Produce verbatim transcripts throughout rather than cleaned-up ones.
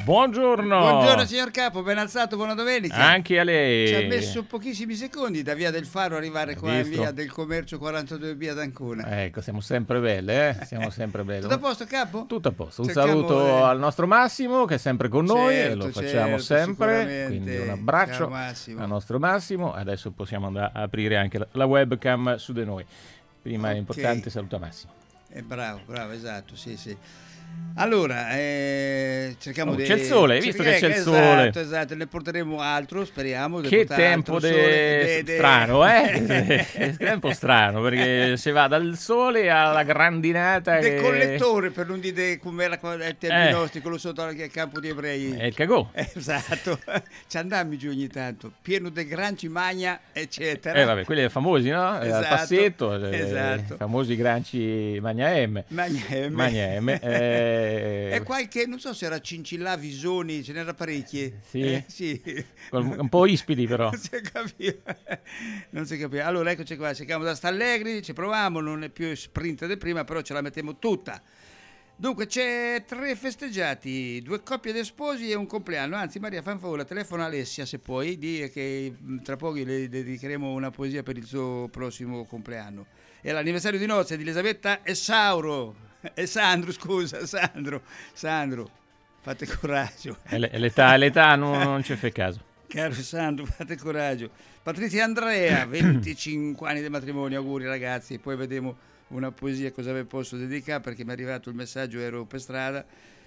Buongiorno. Buongiorno signor Capo, ben alzato, buona domenica. Anche a lei. Ci ha messo pochissimi secondi da Via del Faro arrivare qua in Via del Commercio quarantadue B ad Ancona. Ecco, siamo sempre belle, eh? Siamo sempre belle. Tutto a posto, Capo? Tutto a posto. Un Cerchiamo saluto eh... al nostro Massimo che è sempre con noi, certo, e lo facciamo certo, sempre. Quindi un abbraccio al nostro Massimo. Adesso possiamo andare a aprire anche la webcam su di noi. Prima okay. È importante salutare Massimo. Eh, bravo, bravo, esatto, sì, sì. Allora, eh, cerchiamo oh, di... C'è il sole, hai visto che c'è il esatto, sole? Esatto, esatto, ne porteremo altro, speriamo. Che tempo de... De, de... strano, eh? È un po' strano, perché si va dal sole alla grandinata. Del che... collettore, per non dire come era il tempo eh. nostri, quello sotto al campo di ebrei. È il cagò. Esatto, ci andammo giù ogni tanto, pieno di granci, magna, eccetera. Eh vabbè, quelli famosi, no? Esatto, al passetto, esatto. I famosi granci Magna M. Magna M. Magna M. Eh... E qualche, non so se era Cincilla, Visoni, ce n'era parecchie. Sì, eh, sì. Un po' ispidi però. Non si capiva. Non si capiva. Allora eccoci qua, cerchiamo da sta allegri, ci proviamo, non è più sprint di prima, però ce la mettiamo tutta. Dunque c'è tre festeggiati, due coppie di sposi e un compleanno. Anzi, Maria, fa un favore, telefona Alessia se puoi, di che tra poco le dedicheremo una poesia per il suo prossimo compleanno. È l'anniversario di nozze di Elisabetta e Sauro. E Sandro, scusa, Sandro, Sandro, fate coraggio. E l'età, l'età non, non ci fa caso. Caro Sandro, fate coraggio. Patrizia Andrea, venticinque anni di matrimonio, auguri ragazzi. E poi vedremo una poesia, cosa vi posso dedicare, perché mi è arrivato il messaggio, ero per strada.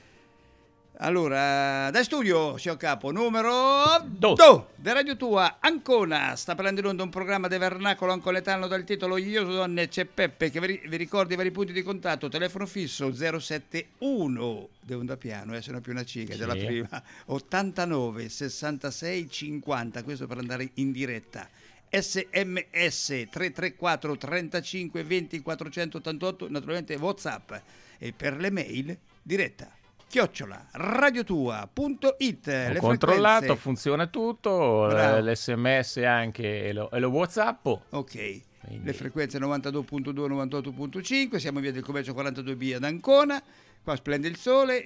Allora, da studio, signor Capo, numero due di Radio Tua, Ancona. Sta prendendo in onda un programma di vernacolo ancoletano dal titolo Io sono donne, c'è Peppe, che vi ricordi i vari punti di contatto. Telefono fisso zero sette uno, devo andare piano, eh, se no più una ciga, sì. Della prima, ottantanove sessantasei cinquanta, questo per andare in diretta. sms tre tre quattro trentacinque venti quattrocentottantotto, naturalmente WhatsApp, e per le mail diretta chiocciola radiotua punto it. Ho le controllato, frequenze. Funziona tutto. Bravo. L'S M S anche e lo, e lo WhatsApp. Ok. Quindi... le frequenze novantadue virgola due novantotto virgola cinque, siamo in Via del Commercio quarantadue B ad Ancona. Qua splende il sole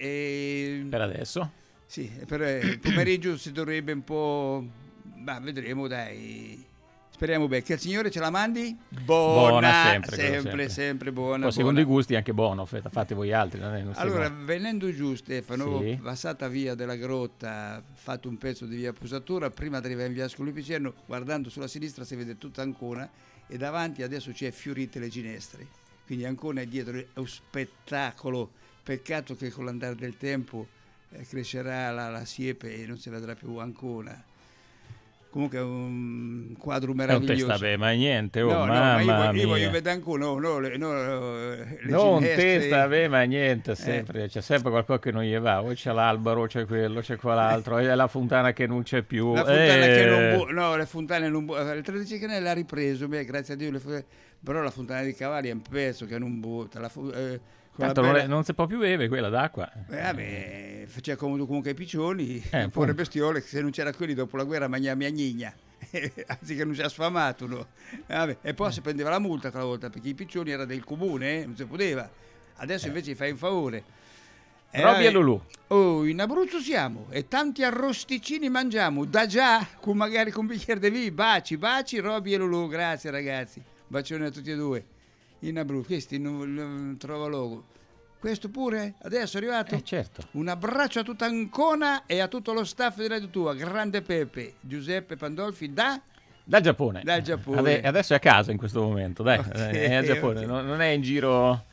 e per adesso? Sì, per il pomeriggio si dovrebbe un po', ma vedremo, dai. Speriamo bene. Che il Signore ce la mandi? Buona, buona sempre, sempre, sempre, sempre buona. Poi secondo i gusti anche buono, fate voi altri. Non è, non allora, buono. venendo giù, Stefano, sì. passata via della Grotta, fatto un pezzo di via Pusatura, prima di arrivare in via Ascoli Piceno, guardando sulla sinistra si vede tutta Ancona e davanti adesso c'è Fiorite le Ginestre. Quindi Ancona è dietro, è un spettacolo. Peccato che con l'andare del tempo eh, crescerà la, la siepe e non si vedrà più Ancona. Comunque è un quadro meraviglioso. Non te sta ma niente, oh, no, mamma no, ma io, io voglio mia. vedere anche no, no, le, no, le non ginestre. te sta bene, ma niente, sempre. Eh. C'è sempre qualcosa che non gli va, o c'è l'albero, o c'è quello, c'è quell'altro, è la fontana che non c'è più. La fontana eh. che non bu- no, le fontane non bu- il tredici Canale l'ha ripreso, beh, grazie a Dio, le fo- però la fontana dei cavalli è un pezzo che non butta. La fu- eh, Tanto bella... non, è, non si può più bere quella d'acqua. Eh, vabbè, faceva comodo comunque ai piccioni, eh, pure bestiole, che se non c'era quelli dopo la guerra mangiava mia gnigna. Anzi che non si è sfamato, no? Vabbè, e poi si prendeva la multa quella volta perché i piccioni era del comune, eh? Non si poteva. Adesso invece eh. fai un favore. Eh, Roby e Lulù. Oh, in Abruzzo siamo e tanti arrosticini mangiamo da già, con magari con un bicchiere di vino. Baci, baci, Roby e Lulù. Grazie ragazzi, bacioni a tutti e due. In Abruzzo, questi non, non trova logo. Questo pure? Adesso è arrivato? Eh, certo. Un abbraccio a tutta Ancona e a tutto lo staff di Radio Tua. Grande Peppe, Giuseppe Pandolfi da... Dal Giappone. Dal Giappone. Adesso è a casa in questo momento, dai. Okay, è al Giappone, okay. non è in giro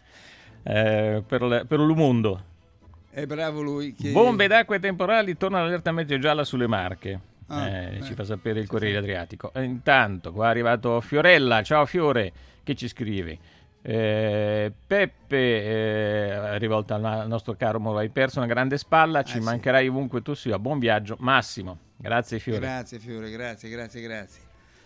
eh, per, le, per il mondo. È bravo lui. Che... Bombe d'acqua e temporali, torna l'allerta meteo gialla sulle Marche. Ah, eh, eh. Ci fa sapere il Corriere Adriatico. E intanto, qua è arrivato Fiorella. Ciao Fiore, che ci scrivi? Eh, Peppe, eh, rivolta al, al nostro caro Moro, hai perso una grande spalla, ci ah, mancherai sì. ovunque tu sia. Buon viaggio, Massimo. Grazie Fiore. Grazie Fiore, grazie, grazie, grazie.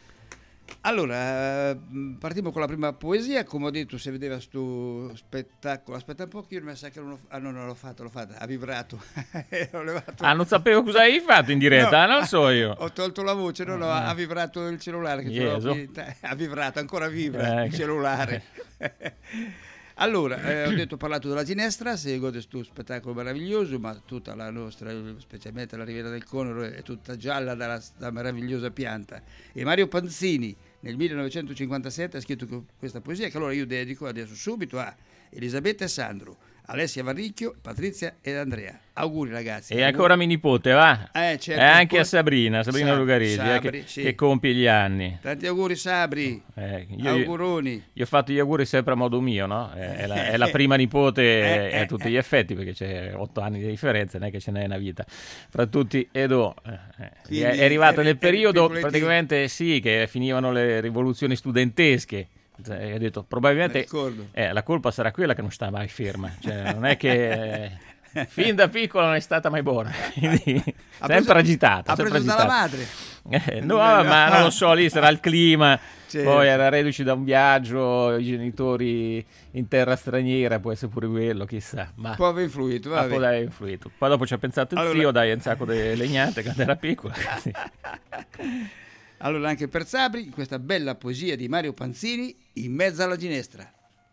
Allora, partiamo con la prima poesia. Come ho detto, se vedeva sto spettacolo, aspetta un po' che io mi sa che non ho, ah, no, non l'ho fatto, l'ho fatto, ha vibrato. Ho levato... Ah, non sapevo cosa hai fatto in diretta, no, non so io. Ho tolto la voce, no, no, ha vibrato il cellulare, che ce l'ho qui, ha vibrato, ancora vibra eh, il cellulare. Allora, eh, ho detto, ho parlato della Ginestra, seguo questo spettacolo meraviglioso, ma tutta la nostra, specialmente la Riviera del Conero, è tutta gialla dalla, dalla meravigliosa pianta. E Mario Panzini nel millenovecentocinquantasette ha scritto questa poesia che allora io dedico adesso subito a Elisabetta e Sandro, Alessia Varricchio, Patrizia ed Andrea. Auguri ragazzi. E ancora mio nipote, va? Eh, certo, e anche poi... a Sabrina, Sabrina Sab- Lugaresi, Sabri, eh, che, sì. che compie gli anni. Tanti auguri Sabri, eh, io, auguroni. Io ho fatto gli auguri sempre a modo mio, no? È, è, la, è la prima nipote eh, eh, a tutti gli effetti, perché c'è otto anni di differenza, non è che ce n'è una vita fra tutti ed oh. Eh, è, è arrivato nel periodo praticamente sì, che finivano le rivoluzioni studentesche. E ho detto probabilmente eh, la colpa sarà quella che non sta mai ferma, cioè, non è che eh, fin da piccola non è stata mai buona, quindi ha sempre preso, agitata ha sempre preso agitata. dalla madre eh, no, ma non lo so, lì sarà il clima, certo. Poi era reduce da un viaggio, i genitori in terra straniera, può essere pure quello, chissà, ma può aver influito, ma può aver influito. Poi dopo ci ha pensato il allora... zio, dai un sacco di legnate quando era piccola. Sì. Allora anche per Sabri, questa bella poesia di Mario Panzini, In mezzo alla ginestra.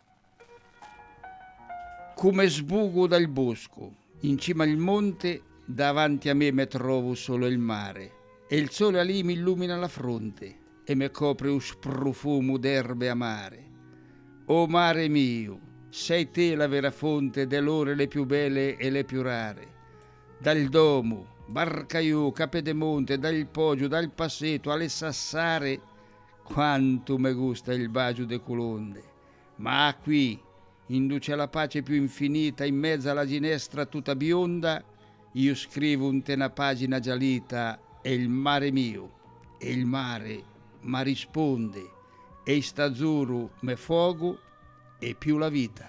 Come sbugo dal bosco, in cima al monte, davanti a me me trovo solo il mare, e il sole a lì mi illumina la fronte, e me copre un profumo d'erbe amare. O mare mio, sei te la vera fonte dell'ore le più belle e le più rare. Dal domo, Barcaiù, Capedemonte, dal Poggio, dal Passeto, alle Sassare, quanto me gusta il bacio de colonde. Ma qui, induce la pace più infinita, in mezzo alla ginestra tutta bionda, io scrivo un te una pagina giallita, è il mare mio, e il mare ma risponde, e stazzurro me fuoco e più la vita.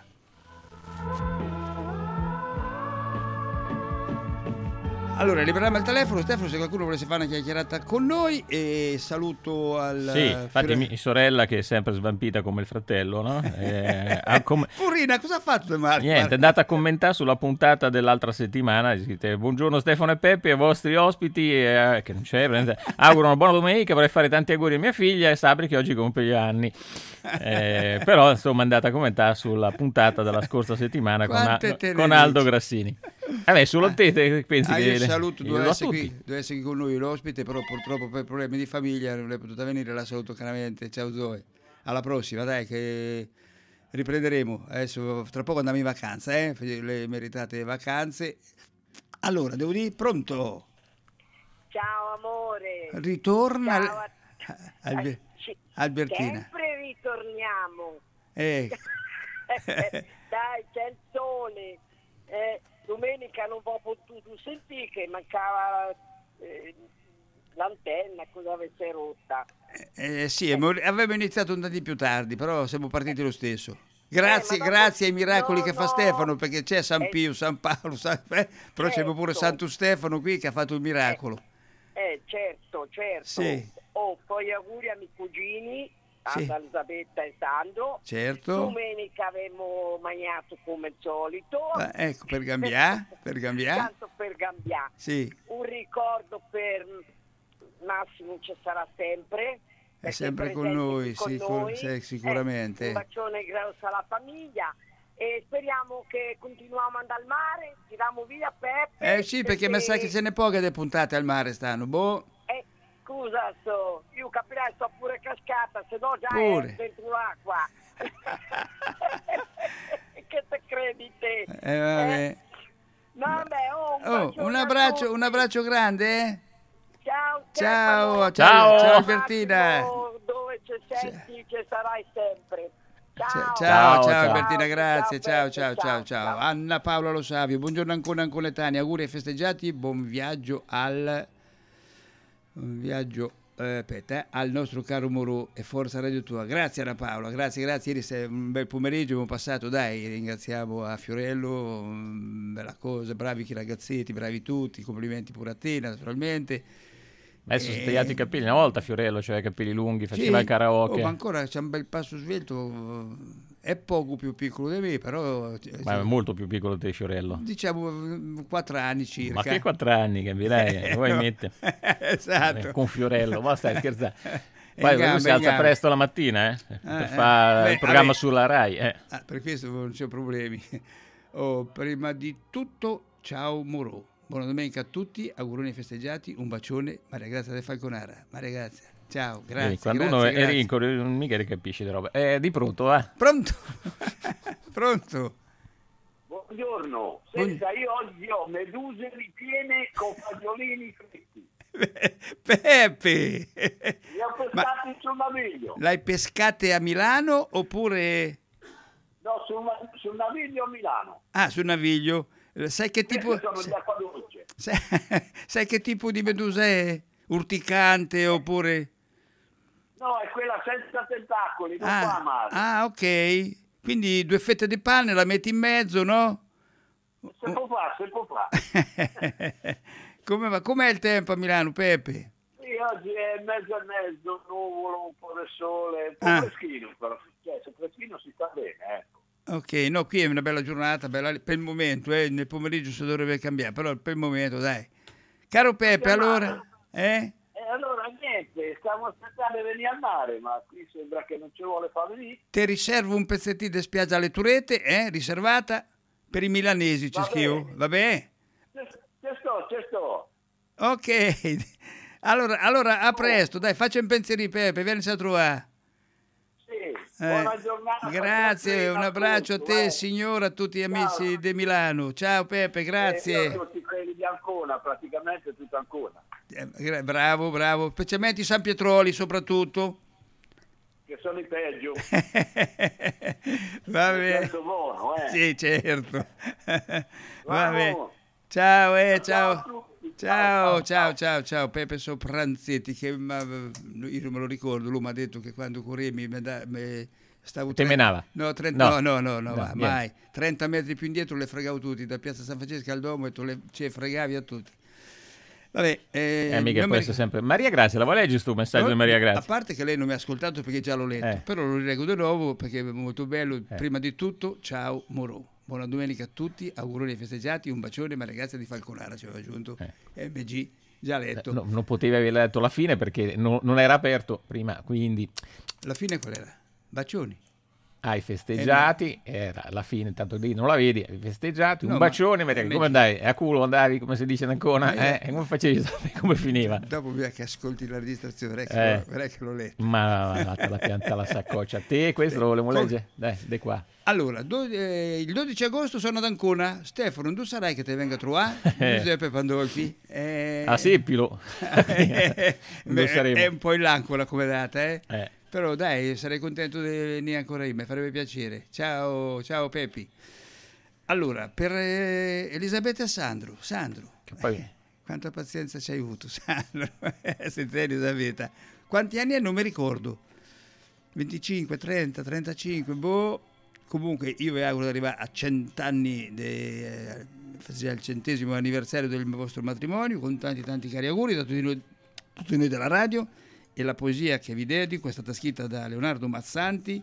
Allora, liberiamo il telefono, Stefano, se qualcuno volesse fare una chiacchierata con noi, e saluto al... Sì, infatti Fiore... mia sorella che è sempre svampita come il fratello, no? Eh, com... Purina, cosa ha fatto Marco? Niente, è andata a commentare sulla puntata dell'altra settimana, scrive, buongiorno Stefano e Peppe, ai vostri ospiti, eh, che non c'è, auguro una buona domenica, vorrei fare tanti auguri a mia figlia e Sabri che oggi compie gli anni. Eh, però insomma è andata a commentare sulla puntata della scorsa settimana con, a... con Aldo Grassini. Vabbè, solo te, te pensi ah, che... Io saluto, doveva essere, qui, doveva essere qui con noi l'ospite, però purtroppo per problemi di famiglia non è potuta venire, la saluto caramente. Ciao Zoe, alla prossima, dai che riprenderemo. Adesso tra poco andiamo in vacanza, eh? Le meritate vacanze. Allora, devo dire, pronto? Ciao amore. Ritorna Ciao a... Albe... Albertina. Sempre ritorniamo. Eh. Dai, c'è il sole. Eh, domenica non ho potuto sentire che mancava eh, l'antenna, cosa avesse rotta. Eh, sì, eh. avevamo iniziato un po' di più tardi, però siamo partiti lo stesso. Grazie, eh, grazie ai miracoli no, che fa no. Stefano, perché c'è San eh, Pio, San Paolo, San... Eh, però certo. c'è pure Santo Stefano qui che ha fatto il miracolo. Eh, eh certo, certo. Sì. Oh, poi auguri a miei cugini, sì. ad Elisabetta e Sandro. Certo. Domenica avremo mangiato come al solito. Eh, ecco, per cambiare, per cambiare. Tanto per cambiare. Sì. Un ricordo per Massimo ci sarà sempre. È sempre con noi, con sicur- noi. Sì, sicuramente. Eh, un bacione grosso alla famiglia e speriamo che continuiamo ad andare al mare, tiriamo via Peppe. Eh sì, perché, perché... mi sa che ce n'è poche le puntate al mare stanno, boh. Eh, scusa, so, io capirai, sto pure cascata, se no già pure. è dentro l'acqua. Che te credi te? Eh, vabbè. Eh? Vabbè, oh, un, oh, un abbraccio, un abbraccio grande, eh? Ciao, ciao, ciao, ciao, ciao Albertina. Dove ci senti ci sarai sempre. Ciao, ciao, ciao, ciao, ciao Albertina, grazie, ciao, ciao, ciao, ciao, ciao. Anna Paola Lo Savio, buongiorno ancora Ancoletani, auguri ai festeggiati, buon viaggio al un viaggio eh, aspetta, eh, al nostro caro Moro e Forza Radio Tua. Grazie Anna Paola, grazie, grazie. Ieri sei un bel pomeriggio abbiamo passato, dai, ringraziamo a Fiorello, um, bella cosa, bravi i ragazzetti, bravi tutti, complimenti pure a te naturalmente. Adesso si è tagliato i capelli una volta Fiorello, cioè i capelli lunghi, faceva sì, il karaoke. Oh, ma ancora c'è un bel passo svelto, è poco più piccolo di me, però... Ma è molto più piccolo di Fiorello. Diciamo quattro anni circa. Ma che quattro anni, capirai? Vuoi mettere? Esatto. Con Fiorello, ma stai scherzando. Poi gambe, lui si in alza gambe. presto la mattina, eh, Eh, per eh. fare Beh, il programma vabbè. sulla Rai. Eh. Ah, per questo non c'è problemi. Oh, prima di tutto, ciao Moro. Buona domenica a tutti, auguroni festeggiati, un bacione, Maria Grazia De Falconara. Maria Grazia, ciao, grazie. Vedi, quando grazie, uno è grazie. rinco, non mica ne capisci di roba. Eh, di pronto, va. Pronto? Pronto? Buongiorno, senta, io oggi ho meduse ripiene con fagiolini fritti. Peppe! Li ho pescati sul naviglio. L'hai pescate a Milano oppure... No, sul, sul naviglio a Milano. Ah, sul Naviglio. Sai che tipo... Queste sono di acqua dolce. Sai, sai che tipo di medusa è? Urticante oppure... No, è quella senza tentacoli, non fa Ah, male. ah, ok. Quindi due fette di pane, la metti in mezzo, no? Se può fare, se può fare. Come va? Com'è il tempo a Milano, Peppe? Sì, oggi è mezzo e mezzo, nuvolo, un po' di sole, un po' Ah. freschino, però. Cioè, se freschino si sta bene, ecco. Ok, no, qui è una bella giornata, bella, per il momento, eh, nel pomeriggio si dovrebbe cambiare, però per il momento, dai. Caro Peppe, allora, eh? E allora niente, stiamo aspettando di venire al mare, ma qui sembra che non ci vuole fare lì. Ti riservo un pezzettino di spiaggia alle Turete, eh? Riservata per i milanesi, ci Va scrivo, bene. va bene? Ci sto, ci sto. Ok, allora, allora a presto, dai, faccia un pensiero, Peppe, vienici a trovare. Sì, Eh, buona giornata. grazie, un abbraccio a te, eh. signora, a tutti gli Ciao. amici di Milano. Ciao Peppe, Eh, grazie. io tutti quelli di Ancona, praticamente tutto Ancona. Eh, gra- bravo, bravo, specialmente i San Pietroli soprattutto. Che sono i peggio. Va Nel bene. senso buono, eh. Sì, certo. Va Bravo. bene. Ciao, eh, Ciao a ciao. tutti. Ciao, Ciao, ciao, ciao, ciao, Peppe Sopranzetti, che ma, io non me lo ricordo, lui mi ha detto che quando correvi mi da- mi- stavo... Te menava? No, trenta, no, No. no, no, no, No, ma- niente. mai. trenta metri più indietro le fregavo tutti, da Piazza San Francesco al Domo e tu le ci fregavi a tutti. Vabbè, eh, Eh, mica non può mi essere sempre. Maria Grazia, la vuoi leggere tu un messaggio di Maria A Grazia? parte che lei non mi ha ascoltato perché già l'ho letto, Eh. però lo rileggo di nuovo perché è molto bello. Eh. Prima di tutto, ciao Moro. Buona domenica a tutti, auguroni ai festeggiati, un bacione, ma ragazzi di Falconara ci aveva aggiunto Eh. M G, già letto. No, non potevi aver letto la fine perché no- non era aperto prima, quindi La fine qual era? Bacioni. hai festeggiati, era la fine, tanto lì non la vedi, hai festeggiati, un No, ma- bacione, Maria, M G. come andai? A culo andavi, come si dice in Ancona, Eh. eh? E come facevi a sapere come finiva? Dopo bisogna che ascolti la registrazione, vedrai che, Eh. l'ho- vedrai che l'ho letto. Ma la, la pianta alla saccoccia. Te questo lo volevo Come? leggere? Dai, di qua. Allora, do- eh, il dodici agosto sono ad Ancona. Stefano, tu sarai che te venga a trovare? Eh. Giuseppe Pandolfi. Eh, A Seppilo. Beh, Dove saremo? è un po' in là ancora come data, eh? Eh. Però dai, sarei contento di venire ancora io, mi farebbe piacere. Ciao, ciao Peppi. Allora, per eh, Elisabetta Sandro, Sandro, Che poi- eh, quanta pazienza ci hai avuto, Sandro, senza Elisabetta. Quanti anni è? Non mi ricordo. venticinque, trenta, trentacinque, boh. Comunque io vi auguro di arrivare a cent'anni, de, eh, al centesimo anniversario del vostro matrimonio, con tanti tanti cari auguri da tutti noi, tutti noi della radio. E la poesia che vi dedico è stata scritta da Leonardo Mazzanti,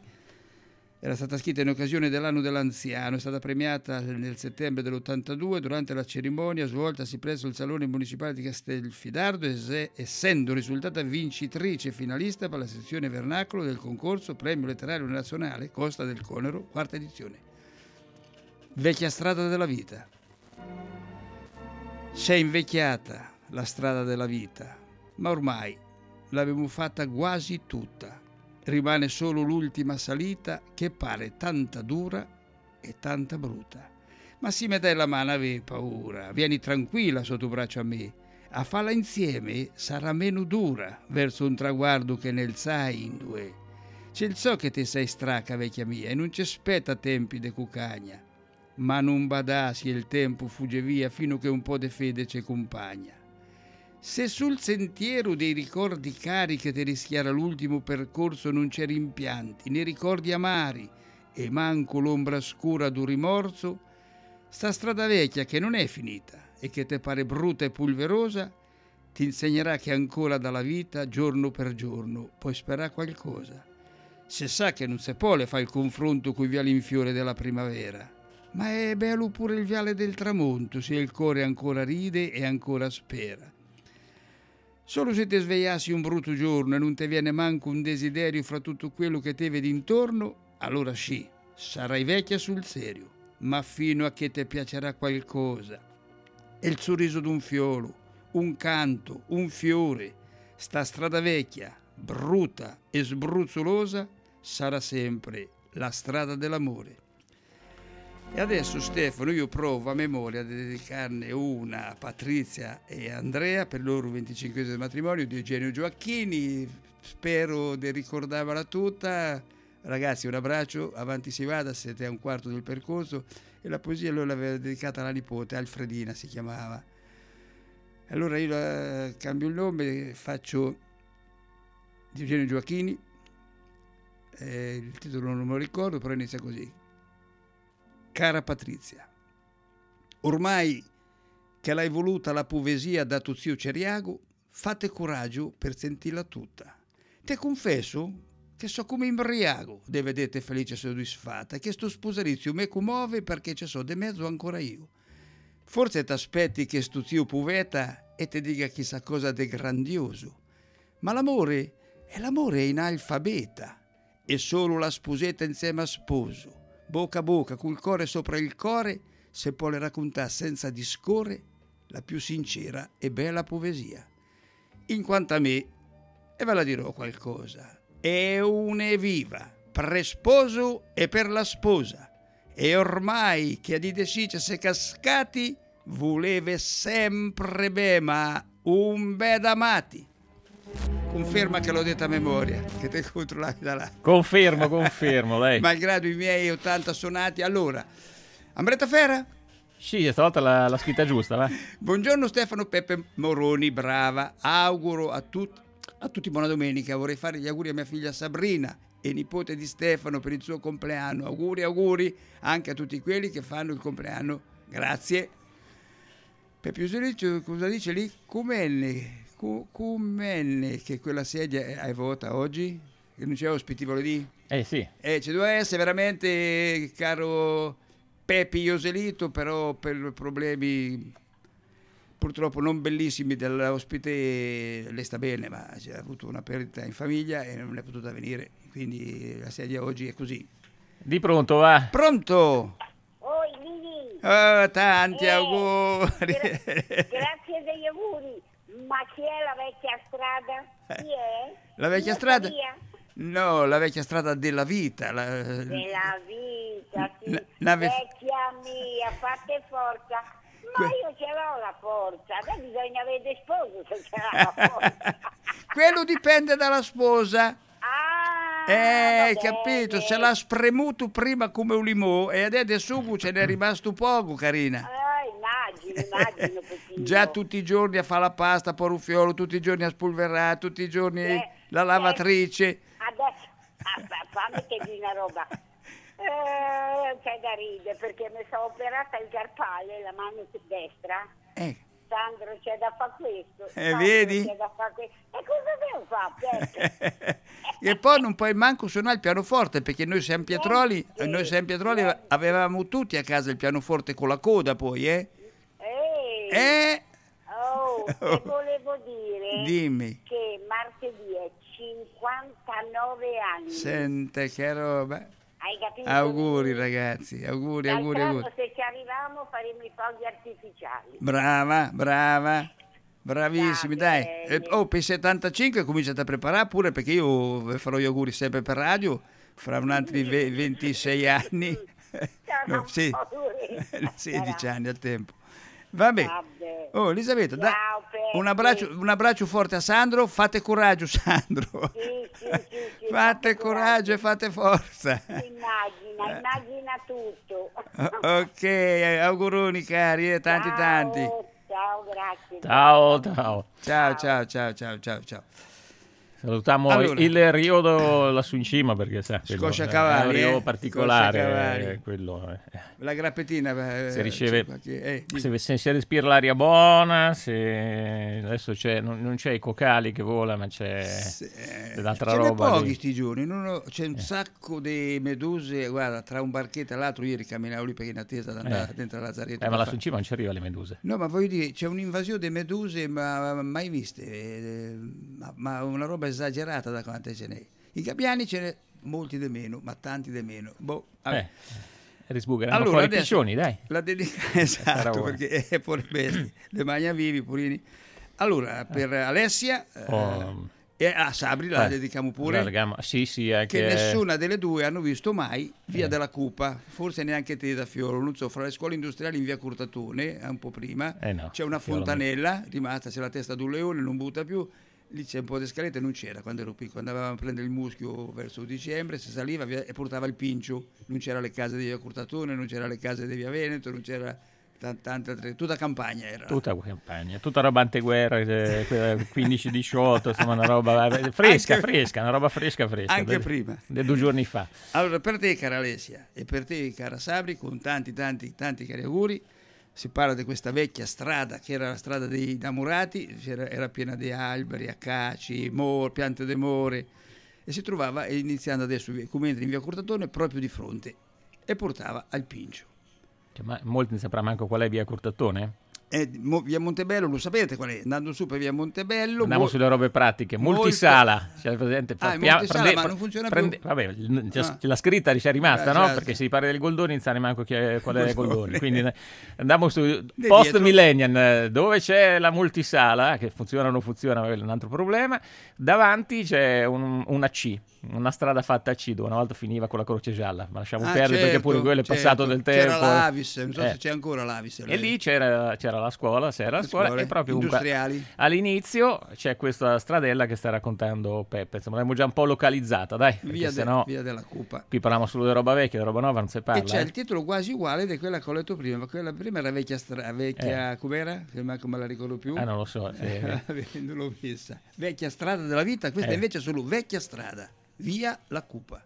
era stata scritta in occasione dell'anno dell'anziano, è stata premiata nel settembre dell'ottantadue durante la cerimonia svoltasi presso il Salone Municipale di Castelfidardo, es- essendo risultata vincitrice e finalista per la sezione vernacolo del concorso Premio Letterario Nazionale Costa del Conero, quarta edizione. Vecchia strada della vita. C'è invecchiata la strada della vita, ma ormai l'abbiamo fatta quasi tutta. Rimane solo l'ultima salita che pare tanta dura e tanta brutta. Ma sì, me dai la mano, avevi paura. Vieni tranquilla sotto braccio a me. A farla insieme sarà meno dura verso un traguardo che nel sai in due. C'è il so che te sei straca, vecchia mia, e non ci aspetta tempi de cucagna. Ma non badassi il tempo fugge via fino che un po' de fede ci compagna. Se sul sentiero dei ricordi cari che ti rischiara l'ultimo percorso non c'è rimpianti né ricordi amari e manco l'ombra scura d'un rimorso, sta strada vecchia che non è finita e che te pare brutta e pulverosa ti insegnerà che ancora dalla vita giorno per giorno puoi sperare qualcosa. Se sa che non se può le fa il confronto coi viali in fiore della primavera, ma è bello pure il viale del tramonto se il cuore ancora ride e ancora spera. Solo se ti svegliassi un brutto giorno e non ti viene manco un desiderio fra tutto quello che ti vedi intorno, allora sì, sarai vecchia sul serio, ma fino a che ti piacerà qualcosa. E il sorriso d'un fiolo, un canto, un fiore, sta strada vecchia, brutta e sbruzzolosa, sarà sempre la strada dell'amore. E adesso Stefano, io provo a memoria di dedicarne una a Patrizia e Andrea per il loro venticinquesimo matrimonio di Eugenio Gioacchini. Spero di ricordarvela tutta. Ragazzi, un abbraccio, avanti si vada, siete a un quarto del percorso. E la poesia lui l'aveva dedicata alla nipote, Alfredina si chiamava. Allora io la, cambio il nome, faccio di Eugenio Gioacchini, eh, il titolo non me lo ricordo, però inizia così. Cara Patrizia, ormai che l'hai voluta la poesia da tuo zio Ceriago, fate coraggio per sentirla tutta. Te confesso che so come imbriago de vedete felice e soddisfatta, che sto sposalizio me commuove perché ci so de mezzo ancora io. Forse t'aspetti che sto zio puveta e te dica chissà cosa de grandioso, ma l'amore è l'amore in alfabeta, e solo la sposetta insieme a sposo, bocca a bocca, col cuore sopra il cuore, se può le raccontare senza discorre la più sincera e bella poesia. In quanto a me, e ve la dirò qualcosa, è un'eviva, per sposo e per la sposa, e ormai che a di decice se cascati, voleve sempre be, ma un bed amati. Conferma che l'ho detta a memoria, che te controllavi da là. Confermo, confermo, lei. Malgrado i miei ottanta sonati. Allora, Ambretta Fera? Sì, stavolta la, la scritta giusta, va? Buongiorno Stefano Peppe Moroni, brava. Auguro a, tut, a tutti buona domenica. Vorrei fare gli auguri a mia figlia Sabrina e nipote di Stefano per il suo compleanno. Auguri, auguri anche a tutti quelli che fanno il compleanno. Grazie. Peppe Usolicio, cosa dice lì? Com'è? Come che quella sedia hai vota oggi? Che non c'è ospiti, volevo dire? Eh sì. Eh, ci deve essere veramente, caro Peppe Ioselito, però per problemi purtroppo non bellissimi dell'ospite, lei sta bene, ma ha avuto una perdita in famiglia e non è potuta venire, quindi la sedia oggi è così. Di pronto, va? Pronto? Oi, Lili. Oh, tanti Eh, auguri. gra- grazie degli auguri. Ma chi è la vecchia strada? Chi è? La vecchia Io strada? Maria? No, la vecchia strada della vita. La... Della vita, sì. La- nave- Vecchia mia, fate forza. Ma Que- io ce l'ho la forza. Beh, bisogna avere sposo se ce l'ha la forza. Quello dipende dalla sposa. Ah, Eh, va capito? bene. Se l'ha spremuto prima come un limone e adesso ce n'è rimasto poco, carina. Ah, immagino, immagino. Peppino. Già tutti i giorni a fare la pasta, a porre un fiolo, tutti i giorni a spolverare, tutti i giorni Eh, la lavatrice. Adesso, ah, fammi che di una roba. Eh, c'è da ridere perché mi sono operata il carpale, la mano destra. Eh, Sandro, c'è da fare questo. Eh, Sandro, vedi? C'è da fare questo. E cosa devo fare, Peppe? e poi non puoi manco suonare il pianoforte perché noi San Pietroli, Sì, noi San Pietroli sì. avevamo tutti a casa il pianoforte con la coda poi, eh? Ehi, Eh? oh, e volevo dire Dimmi. che martedì è cinquantanove anni. Sente che roba. Hai capito? Auguri ragazzi, auguri, auguri, D'altronde, auguri. se ci arriviamo faremo i fuochi artificiali. Brava, brava, bravissimi, Va dai. bene. E- oh, per i settantacinque cominciate a preparare pure perché io vi farò gli auguri sempre per radio, fra un altri ve- ventisei anni. No, sì, sedici anni al tempo. Vabbè. Vabbè. Oh, Elisabetta, dai, Ciao, Peppe. un abbraccio, un abbraccio forte a Sandro, fate coraggio Sandro. Sì, sì, sì, sì, Fate coraggio e fate forza. Immagina, immagina tutto. Ok, auguroni cari, eh, tanti Ciao, tanti. Ciao, grazie. Ciao, ciao. Ciao, ciao, ciao, ciao, ciao, ciao. Salutiamo allora, il Rio lassù in cima perché sa, Scosciacavalli, è un Rio eh? particolare, quello, eh. La grappetina eh, si riceve, qualche, eh, se, se si respira l'aria buona, se, adesso c'è, non, non c'è i cocali che vola, ma c'è se, dell'altra ce roba. Ce n'è pochi lì. sti giorni, non ho, c'è un eh. sacco di meduse, guarda, tra un barchetto e l'altro ieri camminavo lì perché in attesa di andare eh. dentro la Lazzaretto. Eh, ma lassù in cima non ci arriva le meduse. No, ma voglio dire, c'è un'invasione di meduse ma mai viste, eh, ma, ma una roba esagerata da quante ce n'è. I gabbiani ce n'è molti di meno, ma tanti di meno. Boh, eh. Risbugheranno allora, fuori i piccioni, dai. La dedica, esatto, perché è pure bestie, le magna vivi, purini. Allora, per Alessia oh. eh, e a Sabri la eh. dedichiamo pure. La sì, sì, è che, che nessuna delle due hanno visto mai Via eh. della Cupa, forse neanche te da Fioro, non so, fra le scuole industriali in Via Curtatone, un po' prima, eh no, c'è una fontanella, rimasta, c'è la testa di un leone, non butta più. Lì c'è un po' di scalette, non c'era quando ero piccolo, andavamo a prendere il muschio verso dicembre, si saliva via, e portava il pincio, non c'era le case di Via Curtatone, non c'era le case di Via Veneto, non c'era tante altre, tutta campagna era. Tutta campagna, tutta roba anteguerra, quindici diciotto, insomma una roba fresca, anche, fresca, una roba fresca, fresca. Anche del, prima. Di due giorni fa. Allora, per te cara Alessia e per te cara Sabri, con tanti tanti tanti cari auguri. Si parla di questa vecchia strada che era la strada dei innamorati, era piena di alberi, acaci, mor, piante di more, e si trovava, iniziando adesso come entri in Via Curtatone, proprio di fronte, e portava al Pincio. Cioè, ma molti non saprà manco qual è Via Curtatone? Eh, via Montebello, lo sapete qual è? Andando su per Via Montebello. Andiamo mo- sulle robe pratiche. Multisala. Cioè, presente, ah, prende, multisala, prende, ma non funziona prende, più. Vabbè, ah. la scritta c'è rimasta, ah, no? Certo. Perché se si parla del Goldoni, non sa neanche chi è, qual è il Goldoni. Quindi andiamo su post millennium, dove c'è la multisala, che funziona o non funziona, è un altro problema. Davanti c'è un, una C, una strada fatta a C, dove una volta finiva con la croce gialla. Ma lasciamo ah, perdere, certo, perché pure quello è certo. passato del tempo. C'era l'Avis, non so eh. se c'è ancora l'Avis. E lì c'era, c'era la scuola, c'era la scuola e proprio industriali. All'inizio c'è questa stradella che sta raccontando Peppe, insomma l'abbiamo già un po' localizzata, dai, via, de, sennò via della Cupa. Qui parliamo solo di roba vecchia, di roba nuova non si parla. E c'è eh. il titolo quasi uguale di quella che ho letto prima, ma quella prima era vecchia strada, vecchia, eh. com'era? Che manco me la ricordo più. Ah, non lo so. Sì. Non l'ho vista. Vecchia strada della vita, questa eh. invece è solo vecchia strada, via la Cupa.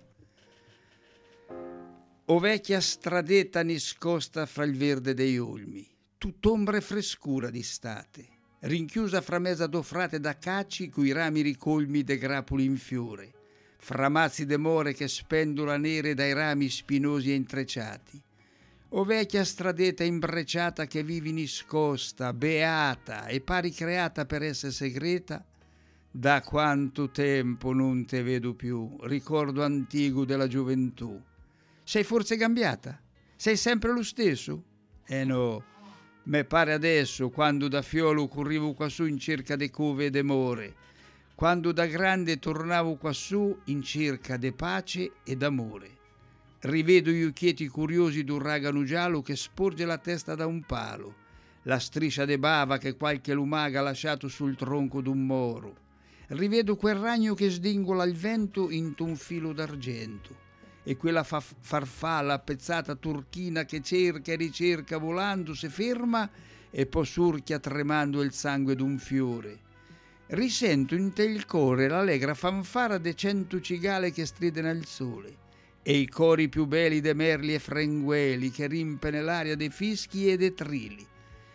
O vecchia stradetta nascosta fra il verde dei olmi, tutt'ombra e frescura d'estate, rinchiusa fra mezza d'offrate d'acaci cui rami ricolmi de grapuli in fiore, fra mazzi de more che spendola nere dai rami spinosi e intrecciati. O vecchia stradetta imbrecciata che vivi nascosta, beata e pari creata per essere segreta, da quanto tempo non te vedo più, ricordo antico della gioventù. Sei forse cambiata? Sei sempre lo stesso? Eh no, me pare adesso, quando da fiolo corrivo quassù in cerca de cove e de more, quando da grande tornavo quassù in cerca de pace e d'amore. Rivedo gli occhietti curiosi d'un ragano giallo che sporge la testa da un palo, la striscia de bava che qualche lumaga ha lasciato sul tronco d'un moro. Rivedo quel ragno che sdingola il vento into un filo d'argento, e quella fa- farfalla pezzata turchina che cerca e ricerca volando se ferma e poi surchia tremando il sangue d'un fiore. Risento in te il core l'allegra fanfara de cento cigale che stridano al sole e i cori più belli de merli e frengueli che rimpene l'aria dei fischi e dei trilli.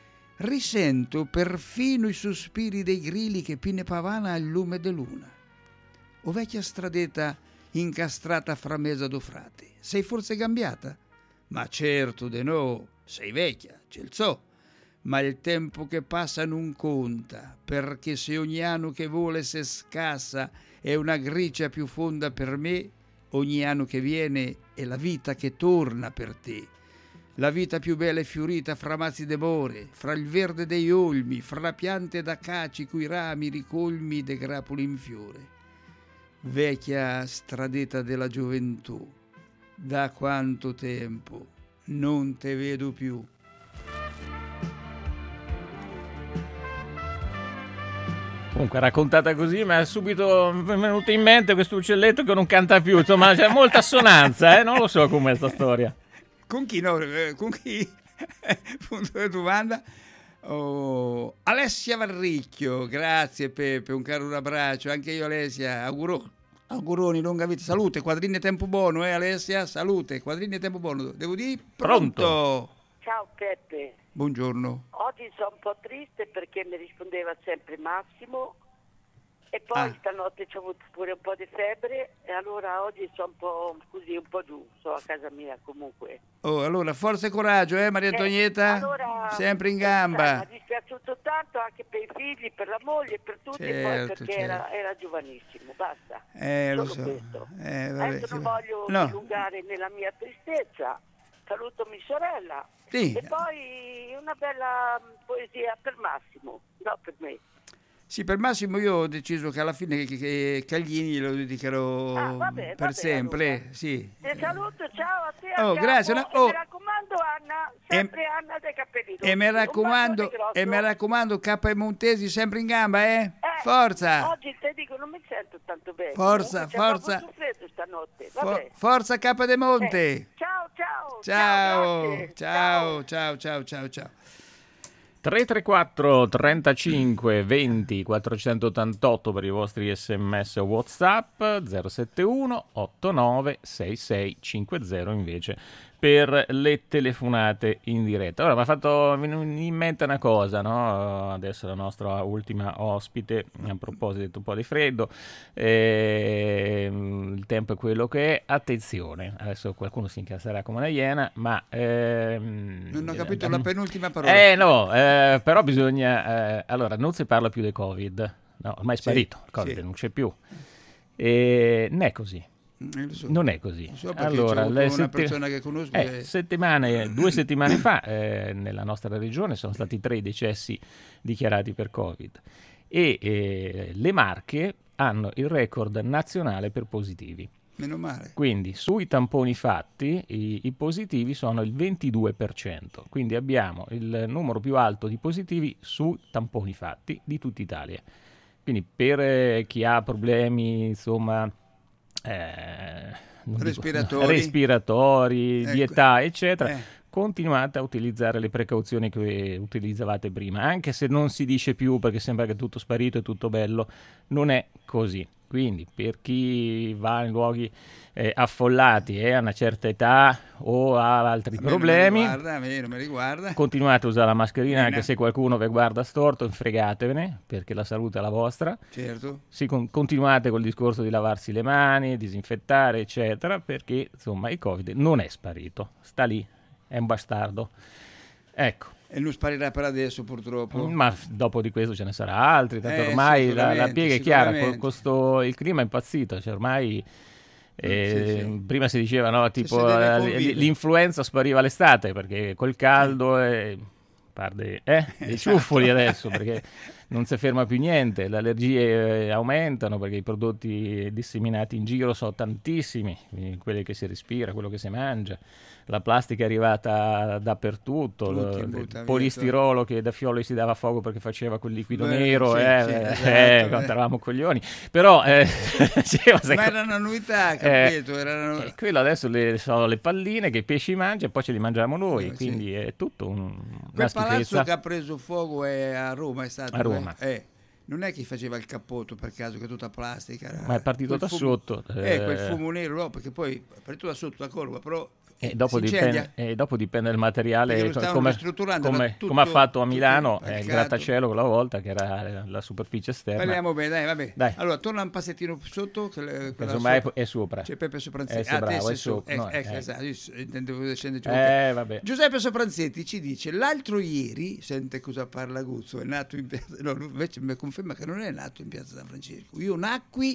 Risento perfino i sospiri dei grilli che pine pavana al lume de luna. O vecchia stradetta incastrata fra mezza d'offrate, sei forse cambiata? Ma certo de no, sei vecchia, ce il so, ma il tempo che passa non conta, perché se ogni anno che vuole se scassa è una gricia più fonda per me, ogni anno che viene è la vita che torna per te, la vita più bella e fiorita fra mazzi de more, fra il verde dei olmi, fra piante d'acaci cui rami ricolmi de grapoli in fiore. Vecchia stradetta della gioventù, da quanto tempo non te vedo più. Comunque raccontata così mi è subito venuto in mente questo uccelletto che non canta più, insomma c'è molta assonanza, eh? Non lo so com'è sta storia. Con chi? No, con chi? Punto di domanda. Oh, Alessia Varricchio, grazie Peppe, un caro abbraccio, anche io Alessia, auguro, auguroni, lunga vita, salute, quadrini e tempo buono, eh Alessia, salute, quadrini e tempo buono, devo dire pronto. Pronto. Ciao Peppe. Buongiorno. Oggi sono un po' triste perché mi rispondeva sempre Massimo e poi Ah. stanotte ci ho avuto pure un po' di febbre e allora oggi sono un po' così, un po' giù, sono a casa mia comunque. Oh, allora, forza e coraggio, eh Maria Eh, Antonietta, allora, sempre in Mi gamba. è dispiaciuto tanto anche per i figli, per la moglie, per tutti, e poi Certo, perché certo. era, era giovanissimo, basta. Eh, lo Solo so. questo. Eh, vabbè, Adesso non sì. voglio No. dilungare nella mia tristezza, saluto mia sorella Sì. e poi una bella poesia per Massimo, no per me. Sì, per Massimo io ho deciso che alla fine che, che Caglini lo dedicherò Ah, vabbè, per vabbè, sempre, allora. sì. Ti saluto, ciao a te, Oh, a grazie, capo, no, oh. e mi raccomando Anna, sempre Anna dei capelli E mi rossi. Un raccomando, bacione grosso. e mi raccomando, K. Montesi sempre in gamba, eh? Eh, Forza! Oggi te dico non mi sento tanto bene. Forza, Comunque c'è forza. proprio freddo stanotte. For- Vabbè. forza K. De Monte! Eh, ciao, ciao. Ciao, grazie. ciao, ciao, ciao, ciao, ciao. tre tre quattro trentacinque venti quattrocentottantotto per i vostri sms o WhatsApp, zero sette uno ottantanove sessantasei cinquanta invece per le telefonate in diretta. Ora mi ha fatto in mente una cosa, no? Adesso la nostra ultima ospite, a proposito un po' di freddo, ehm, il tempo è quello che è, attenzione, adesso qualcuno si incasserà come una iena, ma... ehm, Non ho capito la penultima parola. Eh no, eh, però bisogna... eh, allora, non si parla più del Covid, no, ormai è Sì, sparito, il Covid sì. non c'è più. E non è così. Eh, lo so. Non è così. Lo so perché Allora, c'è avuto le una sette- persona che conosco eh, che- settimane, due settimane fa eh, nella nostra regione sono stati tre i decessi dichiarati per Covid e eh, le Marche hanno il record nazionale per positivi. Meno male. Quindi sui tamponi fatti i, i positivi sono il ventidue per cento, quindi abbiamo il numero più alto di positivi sui tamponi fatti di tutta Italia. Quindi per eh, chi ha problemi, insomma, eh, non dico- Respiratori. respiratori, di Ecco. età, eccetera, Eh. continuate a utilizzare le precauzioni che utilizzavate prima, anche se non si dice più perché sembra che è tutto sparito e tutto bello, non è così. Quindi per chi va in luoghi eh, affollati e ha una certa età o ha altri A me non mi problemi, riguarda, a me non mi riguarda. continuate a usare la mascherina Bene. anche se qualcuno vi guarda storto, fregatevene perché la salute è la vostra. Certo. Si con- continuate col discorso di lavarsi le mani, disinfettare, eccetera, perché insomma il Covid non è sparito, sta lì, è un bastardo. Ecco. E non sparirà per adesso purtroppo. Ma f- dopo di questo ce ne sarà altri, tanto Eh, ormai la, la sicuramente, piega è chiara, sicuramente. con questo, il clima è impazzito, cioè ormai eh, Sì, sì. prima si diceva no, tipo se deve eh, convivere. l'influenza spariva l'estate perché col caldo e par de- eh, dei Esatto. ciuffoli adesso perché non si ferma più niente, le allergie eh, aumentano perché i prodotti disseminati in giro sono tantissimi, quindi quelli che si respira, quello che si mangia. La plastica è arrivata dappertutto, Tutti lo- butta via, il polistirolo che da Fioli si dava fuoco perché faceva quel liquido Beh, nero, sì, eh, sì, eh, esatto, eh, eh. quanto eravamo coglioni. Però, eh, sì, ma sai Ma co- era una novità, eh, capito? Erano... eh, quello adesso le, sono le palline che i pesci mangiano e poi ce li mangiamo noi, Eh, sì. quindi è tutto un, una Quel palazzo schifezza. che ha preso fuoco è a Roma, è stato. A Roma. Eh. Eh, non è che faceva il cappotto per caso, che è tutta plastica. era- Ma è partito quel da fumo- sotto, Eh, eh. quel fumo nero, no, perché poi è partito da sotto, d'accordo, ma però E dopo, si dipende, incendia. e dopo dipende dal materiale, Perché lo co- stavano come, ristrutturando, come- era tutto- come ha fatto a tutto Milano, eh, il impaccato. grattacielo quella volta, che era la superficie esterna. Parliamo bene, dai, vabbè. Dai. Allora, torna un passettino sotto. Che le- quella Insomma, è, sopra. è sopra. C'è Peppe Sopranzetti. Eh, sì, Ah, te bravo, sei è su. sopra, Eh, no, eh, eh. esatto, io s- intendevo scendere giù. Eh, vabbè. Giuseppe Sopranzetti ci dice: l'altro ieri, sente cosa parla Guzzo, è nato in piazza. No, lui invece mi conferma che non è nato in piazza San Francesco. Io nacqui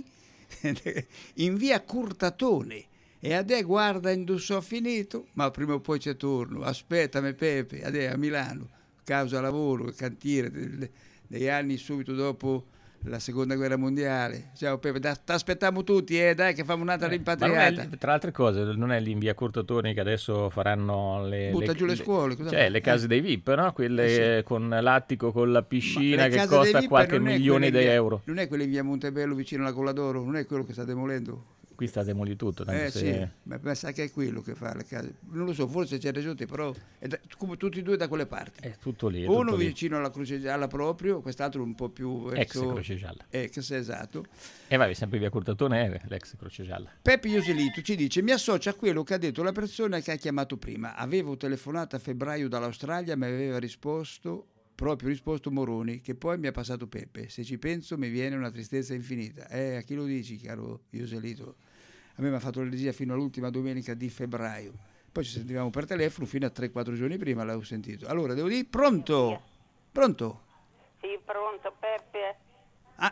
in via Curtatone. E adè guarda indosso finito, ma prima o poi ci torno. Aspettami Pepe, adè a Milano, causa lavoro, cantiere del- degli anni subito dopo la seconda guerra mondiale. Ciao Pepe, ti aspettiamo tutti, eh, dai che famo un'altra Eh, ma non rimpatriata. è- tra altre cose, non è lì in via Curtatoni che adesso faranno le, Butta giù le scuole, cosa cioè fa? le case Eh. dei V I P, no? Quelle Eh, sì. con l'attico, con la Ma piscina le che case dei costa V I P qualche non è milione quelle di in via- euro. Non è quelle in via Montebello vicino alla Colla d'Oro, non è quello che sta demolendo. Qui sta demolì tutto. Eh se... sì, ma, ma sa che è quello che fa le case. Non lo so, forse c'è ragione, però è da, come tutti e due da quelle parti. È tutto lì. È Uno tutto vicino lì. alla Croce Gialla proprio, quest'altro un po' più verso... Ex Croce Gialla. Ex, esatto. E vai, sempre via Curtatone, l'ex Croce Gialla. Peppe Ioselito ci dice: mi associo a quello che ha detto la persona che ha chiamato prima. Avevo telefonato a febbraio dall'Australia, mi aveva risposto, proprio risposto Moroni, che poi mi ha passato Peppe. Se ci penso mi viene una tristezza infinita. Eh, a chi lo dici, caro Ioselito? A me mi ha fatto l'energia fino all'ultima domenica di febbraio. Poi ci sentivamo per telefono fino a tre quattro giorni prima, l'avevo sentito. Allora, devo dire, pronto? Pronto? Sì, pronto, Peppe. Ah.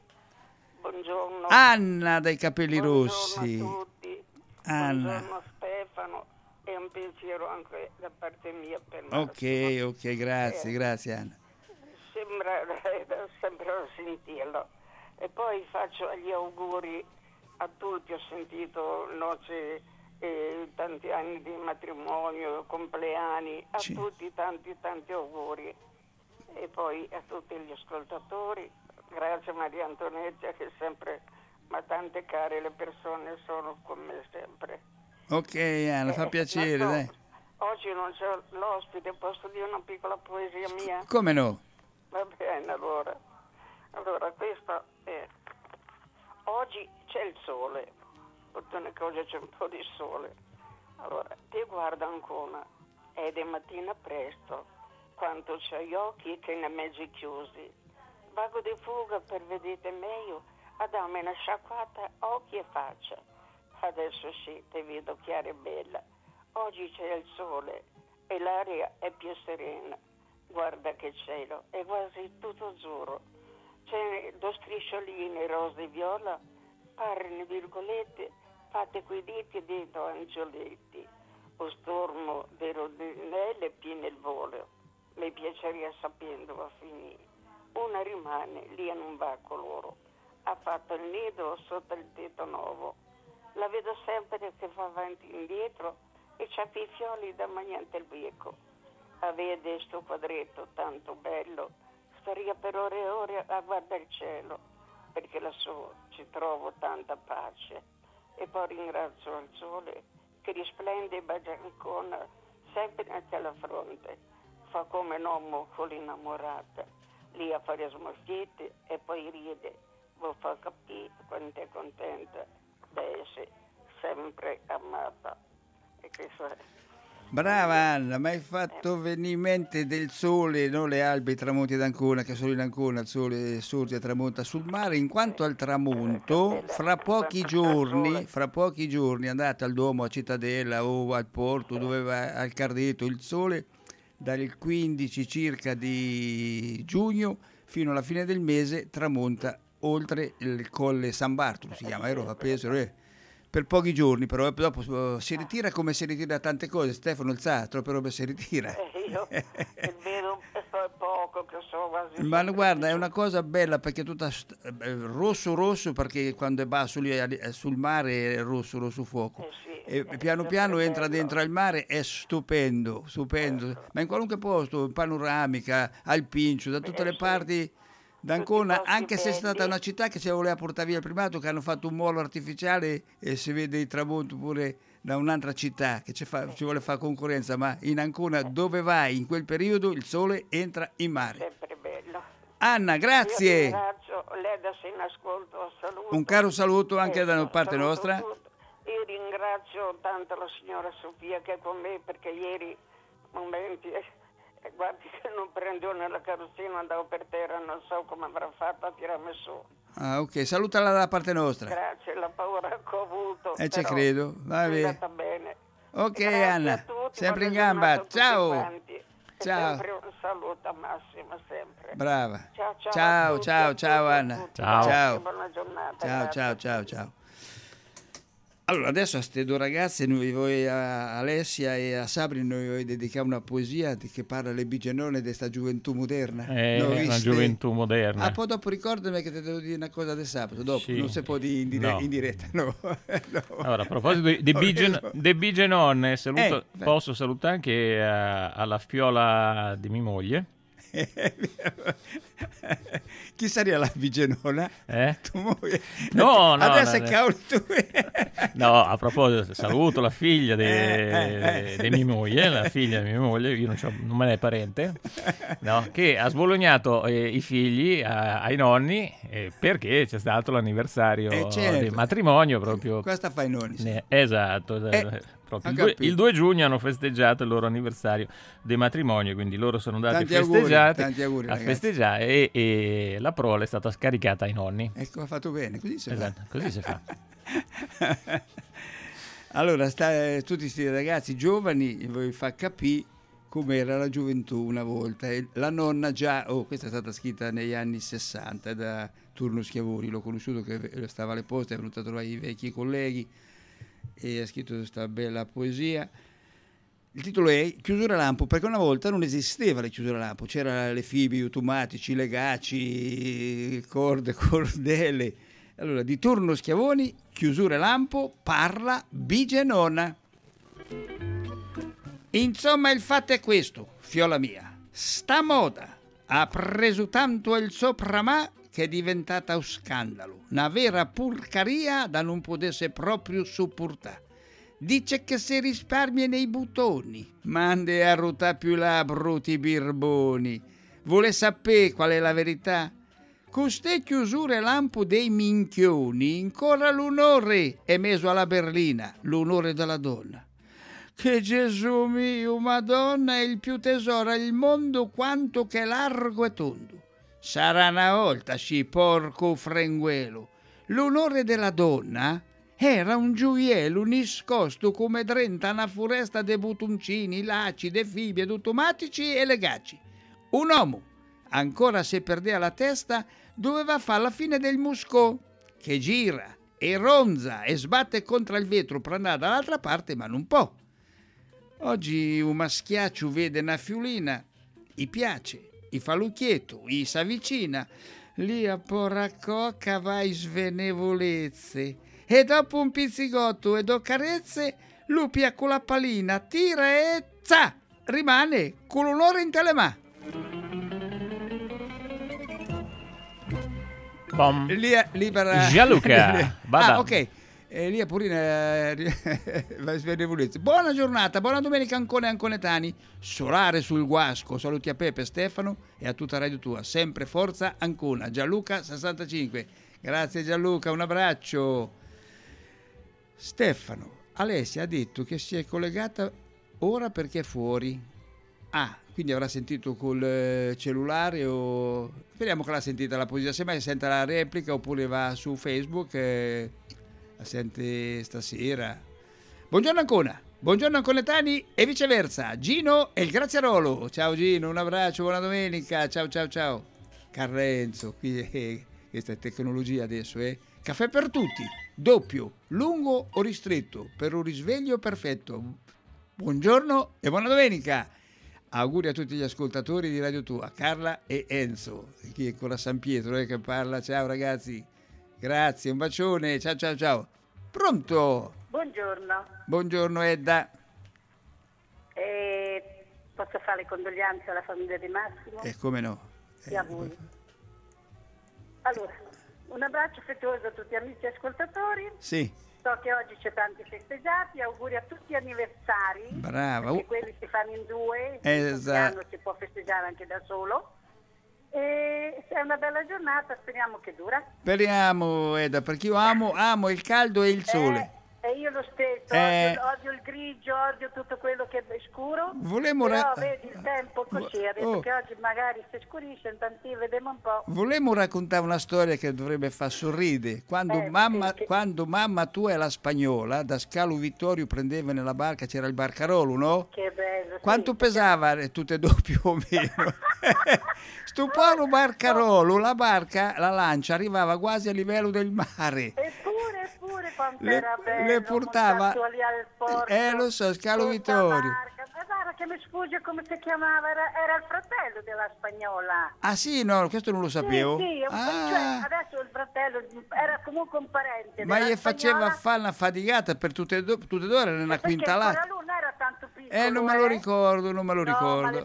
Buongiorno. Anna dai capelli Buongiorno rossi. a tutti. Anna. Buongiorno Stefano. E un pensiero anche da parte mia per Ok, Massimo. ok, grazie, Eh, grazie Anna. Sembra sempre sentirlo. E poi faccio gli auguri a tutti, ho sentito noce, eh, tanti anni di matrimonio, compleanni, a Sì. tutti tanti tanti auguri. E poi a tutti gli ascoltatori, grazie a Maria Antonietta che sempre, ma tante care le persone sono con me sempre. Ok Anna, fa Eh, piacere, non so, dai. Oggi non c'è l'ospite, posso dire una piccola poesia mia? Come no? Va bene, allora. Allora, questa è... Oggi c'è il sole, fortuna che oggi c'è un po' di sole. Allora, ti guardo ancora, ed è mattina presto, quanto c'ho gli occhi che ne mezzi chiusi. Vago di fuga per vedere meglio, a darmi una sciacquata occhi e faccia. Adesso sì, ti vedo chiara e bella. Oggi c'è il sole e l'aria è più serena. Guarda che cielo, è quasi tutto azzurro. C'è due striscioline rosa e viola, parano virgolette, fatte coi diti dentro angioletti. O stormo di rondinelle piene il volo. Mi piacerebbe sapendo a finire. Una rimane, lì non va a coloro. Ha fatto il nido sotto il tetto nuovo. La vedo sempre che fa avanti e indietro e c'ha i fiori da mangiante il becco. A vedere sto quadretto tanto bello, staria per ore e ore a guardare il cielo, perché lassù ci trovo tanta pace. E poi ringrazio il sole che risplende e bacia ancora sempre alla fronte. Fa come un uomo con l'innamorata, lì a fare smorfietti e poi ride. Vuol far capire quanto è contenta di essere sempre amata. E questo è. Brava Anna, mi hai fatto venire in mente del sole, non le albe, i tramonti ad Ancona, che solo in Ancona il sole sorge e tramonta sul mare. In quanto al tramonto, fra pochi giorni, fra pochi giorni andate al Duomo, a Cittadella o al Porto, dove va al Cardeto, il sole dal quindici circa di giugno fino alla fine del mese tramonta oltre il colle San Bartolo, si chiama, ero a Pesaro, eh. Per pochi giorni, però dopo uh, si ritira come si ritira tante cose. Stefano il sa, troppe robe si ritira. Eh, io vedo poco che so quasi. Ma guarda, è una cosa bella perché è tutta eh, rosso rosso, perché quando è basso lì eh, sul mare è rosso rosso fuoco. Eh sì, E è piano piano sempre entra bello. dentro al mare, è stupendo, stupendo. Ecco. Ma in qualunque posto, in panoramica, al Pincio, da tutte Eh, le sì. parti d'Ancona, Tutti i posti anche se è stata belli. una città che ci voleva portare via il primato, che hanno fatto un molo artificiale e si vede il tramonto pure da un'altra città che ci, fa, ci vuole fare concorrenza, ma in Ancona dove vai in quel periodo il sole entra in mare. Sempre bello. Anna, Io grazie. ringrazio, lei adesso in ascolto, saluto. Un caro saluto anche Eh, da parte saluto nostra. tutti. Io ringrazio tanto la signora Sofia che è con me perché ieri momenti eh, guardi che non prendevo nella carrozzina, andavo per terra, non so come avrà fatto a tirarmi su. Ah, ok, salutala da parte nostra. Grazie, la paura che ho avuto. Eh, ci però credo, va è bene. andata bene. Ok, Grazie Anna, a tutti, sempre in buona gamba. giornata a tutti Ciao. quanti. E Ciao. sempre un saluto a Massimo, sempre. Brava. Ciao, ciao, Ciao, a tutti, ciao, a ciao, tutti, a Anna. tutti. Ciao. Grazie, Ciao. buona giornata. Ciao, grazie. ciao, ciao, ciao. Allora, adesso a queste due ragazze, noi, voi a Alessia e a Sabri, noi voi dedichiamo una poesia di- che parla le bigenone di questa gioventù moderna. È L'ho una viste? gioventù moderna. Ah, poi dopo ricordami che ti devo dire una cosa del sabato, dopo, Sì. non si può dire in, dire- No. in diretta, no. No. Allora, a proposito di, di, Ho Bigen, reso- di Bigenonne, saluto, Eh, beh. posso salutare anche eh, alla fiola di mia moglie, Chi sarebbe la Bigenona? Eh? Tu moglie? No, no, adesso no, è cavolo tu. No, a proposito, saluto la figlia di Eh, eh, eh. mia moglie, la figlia di mia moglie, io non, c'ho, non me ne è parente, no, che ha sbolognato eh, i figli a- ai nonni eh, perché c'è stato l'anniversario Eh, certo. del matrimonio proprio. Cosa fai nonni? Ne- Esatto, esatto. Eh, Proprio ho il, due, capito. il due giugno hanno festeggiato il loro anniversario di matrimonio, quindi loro sono andati Tanti a auguri, festeggiare, tanti auguri, a ragazzi. festeggiare e, e la prole è stata scaricata ai nonni. Ecco, ha fatto bene, così si Esatto, così si fa. fa. Allora, sta, tutti questi ragazzi giovani vi fa capire com'era la gioventù una volta. E la nonna già, oh, questa è stata scritta negli anni sessanta da Turno Schiavoni, l'ho conosciuto che stava alle poste, è venuto a trovare i vecchi colleghi e ha scritto questa bella poesia. Il titolo è Chiusura lampo, perché una volta non esisteva le chiusure lampo, c'erano le fibi automatici, legaci, corde, cordelle. Allora, di Turno Schiavoni, Chiusure lampo, parla Bigenona. Insomma, il fatto è questo, fiola mia. Sta moda ha preso tanto il sopramà che è diventata un scandalo, una vera porcaria da non potesse proprio sopportare. Dice che si risparmia nei buttoni, mande a ruotare più là bruti birboni. Vuole sapere qual è la verità? Coste chiusure lampo dei minchioni, ancora l'onore è messo alla berlina, l'onore della donna. Che Gesù mio, Madonna, è il più tesoro al mondo quanto che è largo e tondo. Sarà una volta, sci porco frenguelo. L'onore della donna era un gioiello nascosto come drenta una foresta de buttoncini, laci, de fibbie, automatici e legaci. Un uomo, ancora se perdeva la testa, doveva fare la fine del muscò, che gira e ronza e sbatte contro il vetro per andare dall'altra parte, ma non può. Oggi un maschiaccio vede una fiulina, gli piace, gli fa lucchietto, gli s'avvicina, lì a porra cocca va in svenevolezze e dopo un pizzigotto e do carezze, lupia con la pallina, tira e za, rimane con l'onore in telemà. Bom. Lì, libera Gianluca, vada. Ah, ok. E lì a Purina va in svenevolezze. Buona giornata, buona domenica Ancone e Anconetani. Solare sul Guasco. Saluti a Pepe, Stefano e a tutta Radio Tua. Sempre forza Ancona. Gianluca sessantacinque. Grazie Gianluca, un abbraccio. Stefano, Alessia ha detto che si è collegata ora perché è fuori. Ah, quindi avrà sentito col cellulare o... Speriamo che l'ha sentita la poesia. Semmai sente la replica oppure va su Facebook e la sente stasera. Buongiorno Ancona, buongiorno Anconetani e viceversa. Gino e il Graziarolo. Ciao Gino, un abbraccio, buona domenica. Ciao ciao ciao. Carrenzo, qui è, questa è tecnologia adesso, eh. Caffè per tutti, doppio, lungo o ristretto, per un risveglio perfetto. Buongiorno e buona domenica. Auguri a tutti gli ascoltatori di Radio Tua, Carla e Enzo, chi è ancora San Pietro eh, che parla. Ciao ragazzi, grazie, un bacione, ciao ciao ciao. Pronto? Buongiorno. Buongiorno Edda. Eh, posso fare le condoglianze alla famiglia di Massimo? E eh, come no? E a voi. Allora, un abbraccio affettuoso a tutti gli amici ascoltatori. Sì. So che oggi c'è tanti festeggiati, auguri a tutti gli anniversari. Brava. Perché quelli si fanno in due, Esatto. il si può festeggiare anche da solo. E se è una bella giornata, speriamo che dura. Speriamo Edda, perché io amo, amo il caldo e il sole. Eh, e io lo stesso, Eh. odio, odio il grigio, odio tutto quello che è scuro. Volemmo Però ra- vedi il tempo così, adesso Oh. che oggi magari si scurisce, intanto vediamo un po'. Volemmo raccontare una storia che dovrebbe far sorridere. Quando, Eh, mamma, sì, che- quando mamma tua e la spagnola, da Scalo Vittorio prendeva nella barca, c'era il barcarolo, no? Che bello. sì. Quanto pesava eh, tutte e due più o meno? Sto povero barcarolo, la barca, la lancia arrivava quasi a livello del mare. Eppure, eppure quanto Le- era bello. le portava- montarsi lì al porto, Eh, lo so, Scalo con Vittorio. sta barca. Ma guarda che mi sfugge come si chiamava, era, era il fratello della spagnola. Ah sì, no, questo non lo sapevo. Sì, sì, Ah, cioè, adesso il fratello era comunque un parente ma della gli faceva spagnola, fare una faticata per tutte e due, tutte e due, era una perché quintalata. ancora lui non era tanto piccolo. Eh, non me lo ricordo, non me lo No, ma le ricordo. barche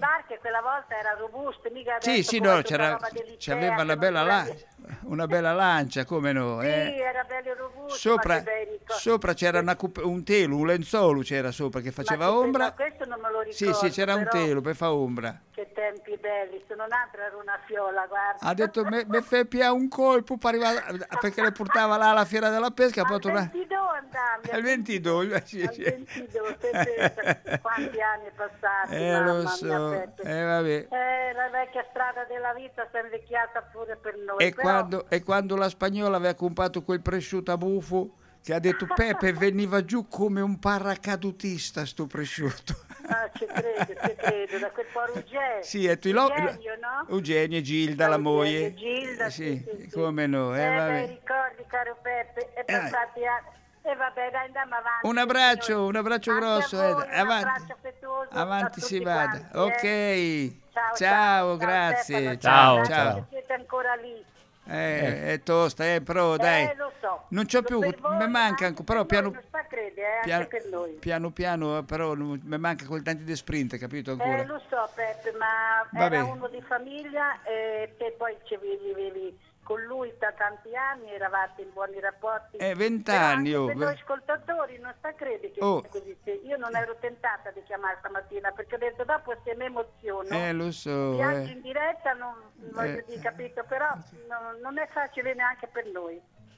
quella volta era robusto, mica Sì, adesso sì, come no, tutta c'era, roba dell'Ikea, c'aveva una che bella, non la- prendi- una bella lancia, come no? Sì, eh. era bello robusto, Sopra, ma che bei ricordi. sopra c'era una cup- un telo, un lenzuolo c'era sopra che faceva Ma che- ombra. ma questo non me lo Sì, ricordo, sì, c'era un però telo per fa ombra. che tempi belli, se non altro era una fiola, guarda. Ha detto, mi fai pia un colpo per arrivare- perché le portava là alla fiera della pesca, poi Al tornava... ventidue andavi, Al ventidue, sì, al sì. ventidue, te pensa quanti anni passati, Eh, mamma lo mia, so, Peppe. eh, vabbè. Eh, la vecchia strada della vita si è invecchiata pure per noi. E però- quando, e quando la spagnola aveva comprato quel prosciutto a buffo, che ha detto Pepe veniva giù come un paracadutista sto prosciutto. Ah, ci credo, ci credo, da quel po' Ruggero. Sì, e tu lo- Eugenio, no? Eugenio e Gilda, la Eugenio, moglie. Gilda, Eh, sì, sì, sì. come no, eh, Eh, vabbè. bei ricordi, caro Peppe, e passati anni. E vabbè, dai, andiamo avanti. Un abbraccio, signori. un abbraccio Anche a grosso, voi, eh, un avanti. abbraccio affettuoso Avanti a si tutti vada. quanti, Ok. eh. Ciao, Ciao, ciao, grazie. Stefano, Ciao, grazie ciao. che siete ancora lì. Eh, è tosta, eh, però dai. Eh, lo so. Non c'ho più, Per voi, mi manca, anche però per piano, noi, non sta a credere, eh, piano, anche per noi. piano piano, però non- mi manca quel tanto di sprint, capito ancora? Eh, lo so Peppe, ma Vabbè. era uno di famiglia e te poi ci vivevi con lui da tanti anni, eravate in buoni rapporti. Eh, vent'anni, Però oh, anche per beh. noi ascoltatori non sta a credere che Oh. sia così. Sì, io non ero tentata di chiamare stamattina perché ho detto dopo se mi emoziono. Eh, lo so, Piangi eh. in diretta, non voglio Eh. dire, capito, però non, non è facile neanche per noi.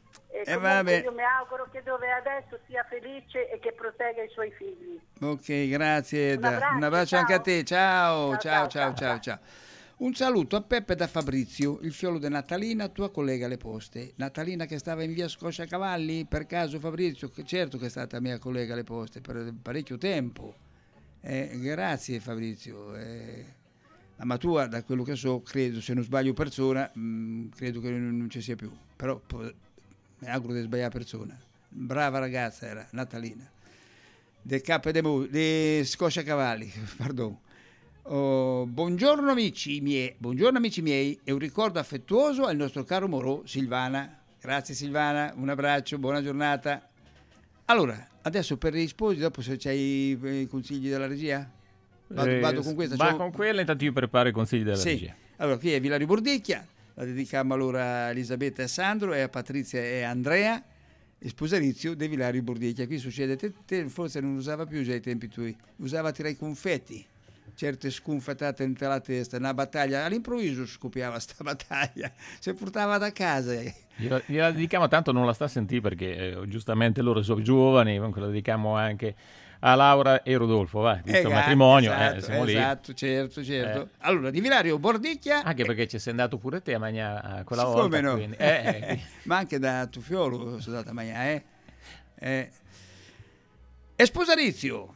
E Eh, comunque vabbè. io mi auguro che dove è adesso sia felice e che protegga i suoi figli. Ok, grazie Eda. Un abbraccio, Un abbraccio anche a ciao. te. Ciao, Ciao, ciao, ciao, ciao, ciao, ciao, ciao. Un saluto a Peppe da Fabrizio, il fiolo di Natalina, tua collega alle poste. Natalina che stava in via Scosciacavalli, per caso Fabrizio, che certo che è stata mia collega alle poste per parecchio tempo. Eh, grazie Fabrizio. Eh, ma tu, da quello che so, credo, se non sbaglio persona, mh, credo che non, non ci sia più. Però po- mi auguro di sbagliare persona. Brava ragazza era, Natalina. Del capo di Scosciacavalli, pardon. Oh, buongiorno amici miei, buongiorno amici miei e un ricordo affettuoso al nostro caro Morò Silvana. Grazie Silvana, un abbraccio, buona giornata. Allora, adesso per i sposi, dopo se c'hai i consigli della regia? Vado, Eh, vado con questa. Va c'ho- con quella, intanto io preparo i consigli della Sì. regia. Allora, qui è Villario Bordicchia, la dedichiamo allora a Elisabetta e a Sandro e a Patrizia e a Andrea, il sposalizio di Villario Bordicchia. Qui succede, te, te forse non usava più già ai tempi tuoi, usava a tirare i confetti. Certe sconfettate entro la testa, una battaglia, all'improvviso scoppiava sta battaglia, si portava da casa. Gliela, gliela dedichiamo, tanto non la sta a sentire perché eh, giustamente loro sono giovani, comunque la dedichiamo anche a Laura e Rodolfo, va, visto il Esatto, matrimonio, esatto, eh, siamo lì. esatto, certo, certo. Eh. Allora, di Villario Bordicchia... Anche perché ci sei andato pure te a mangiare quella Sì, volta. come no? quindi, eh, eh. Ma anche da Tufiolo sono andata a mangiare, eh? eh. E sposalizio.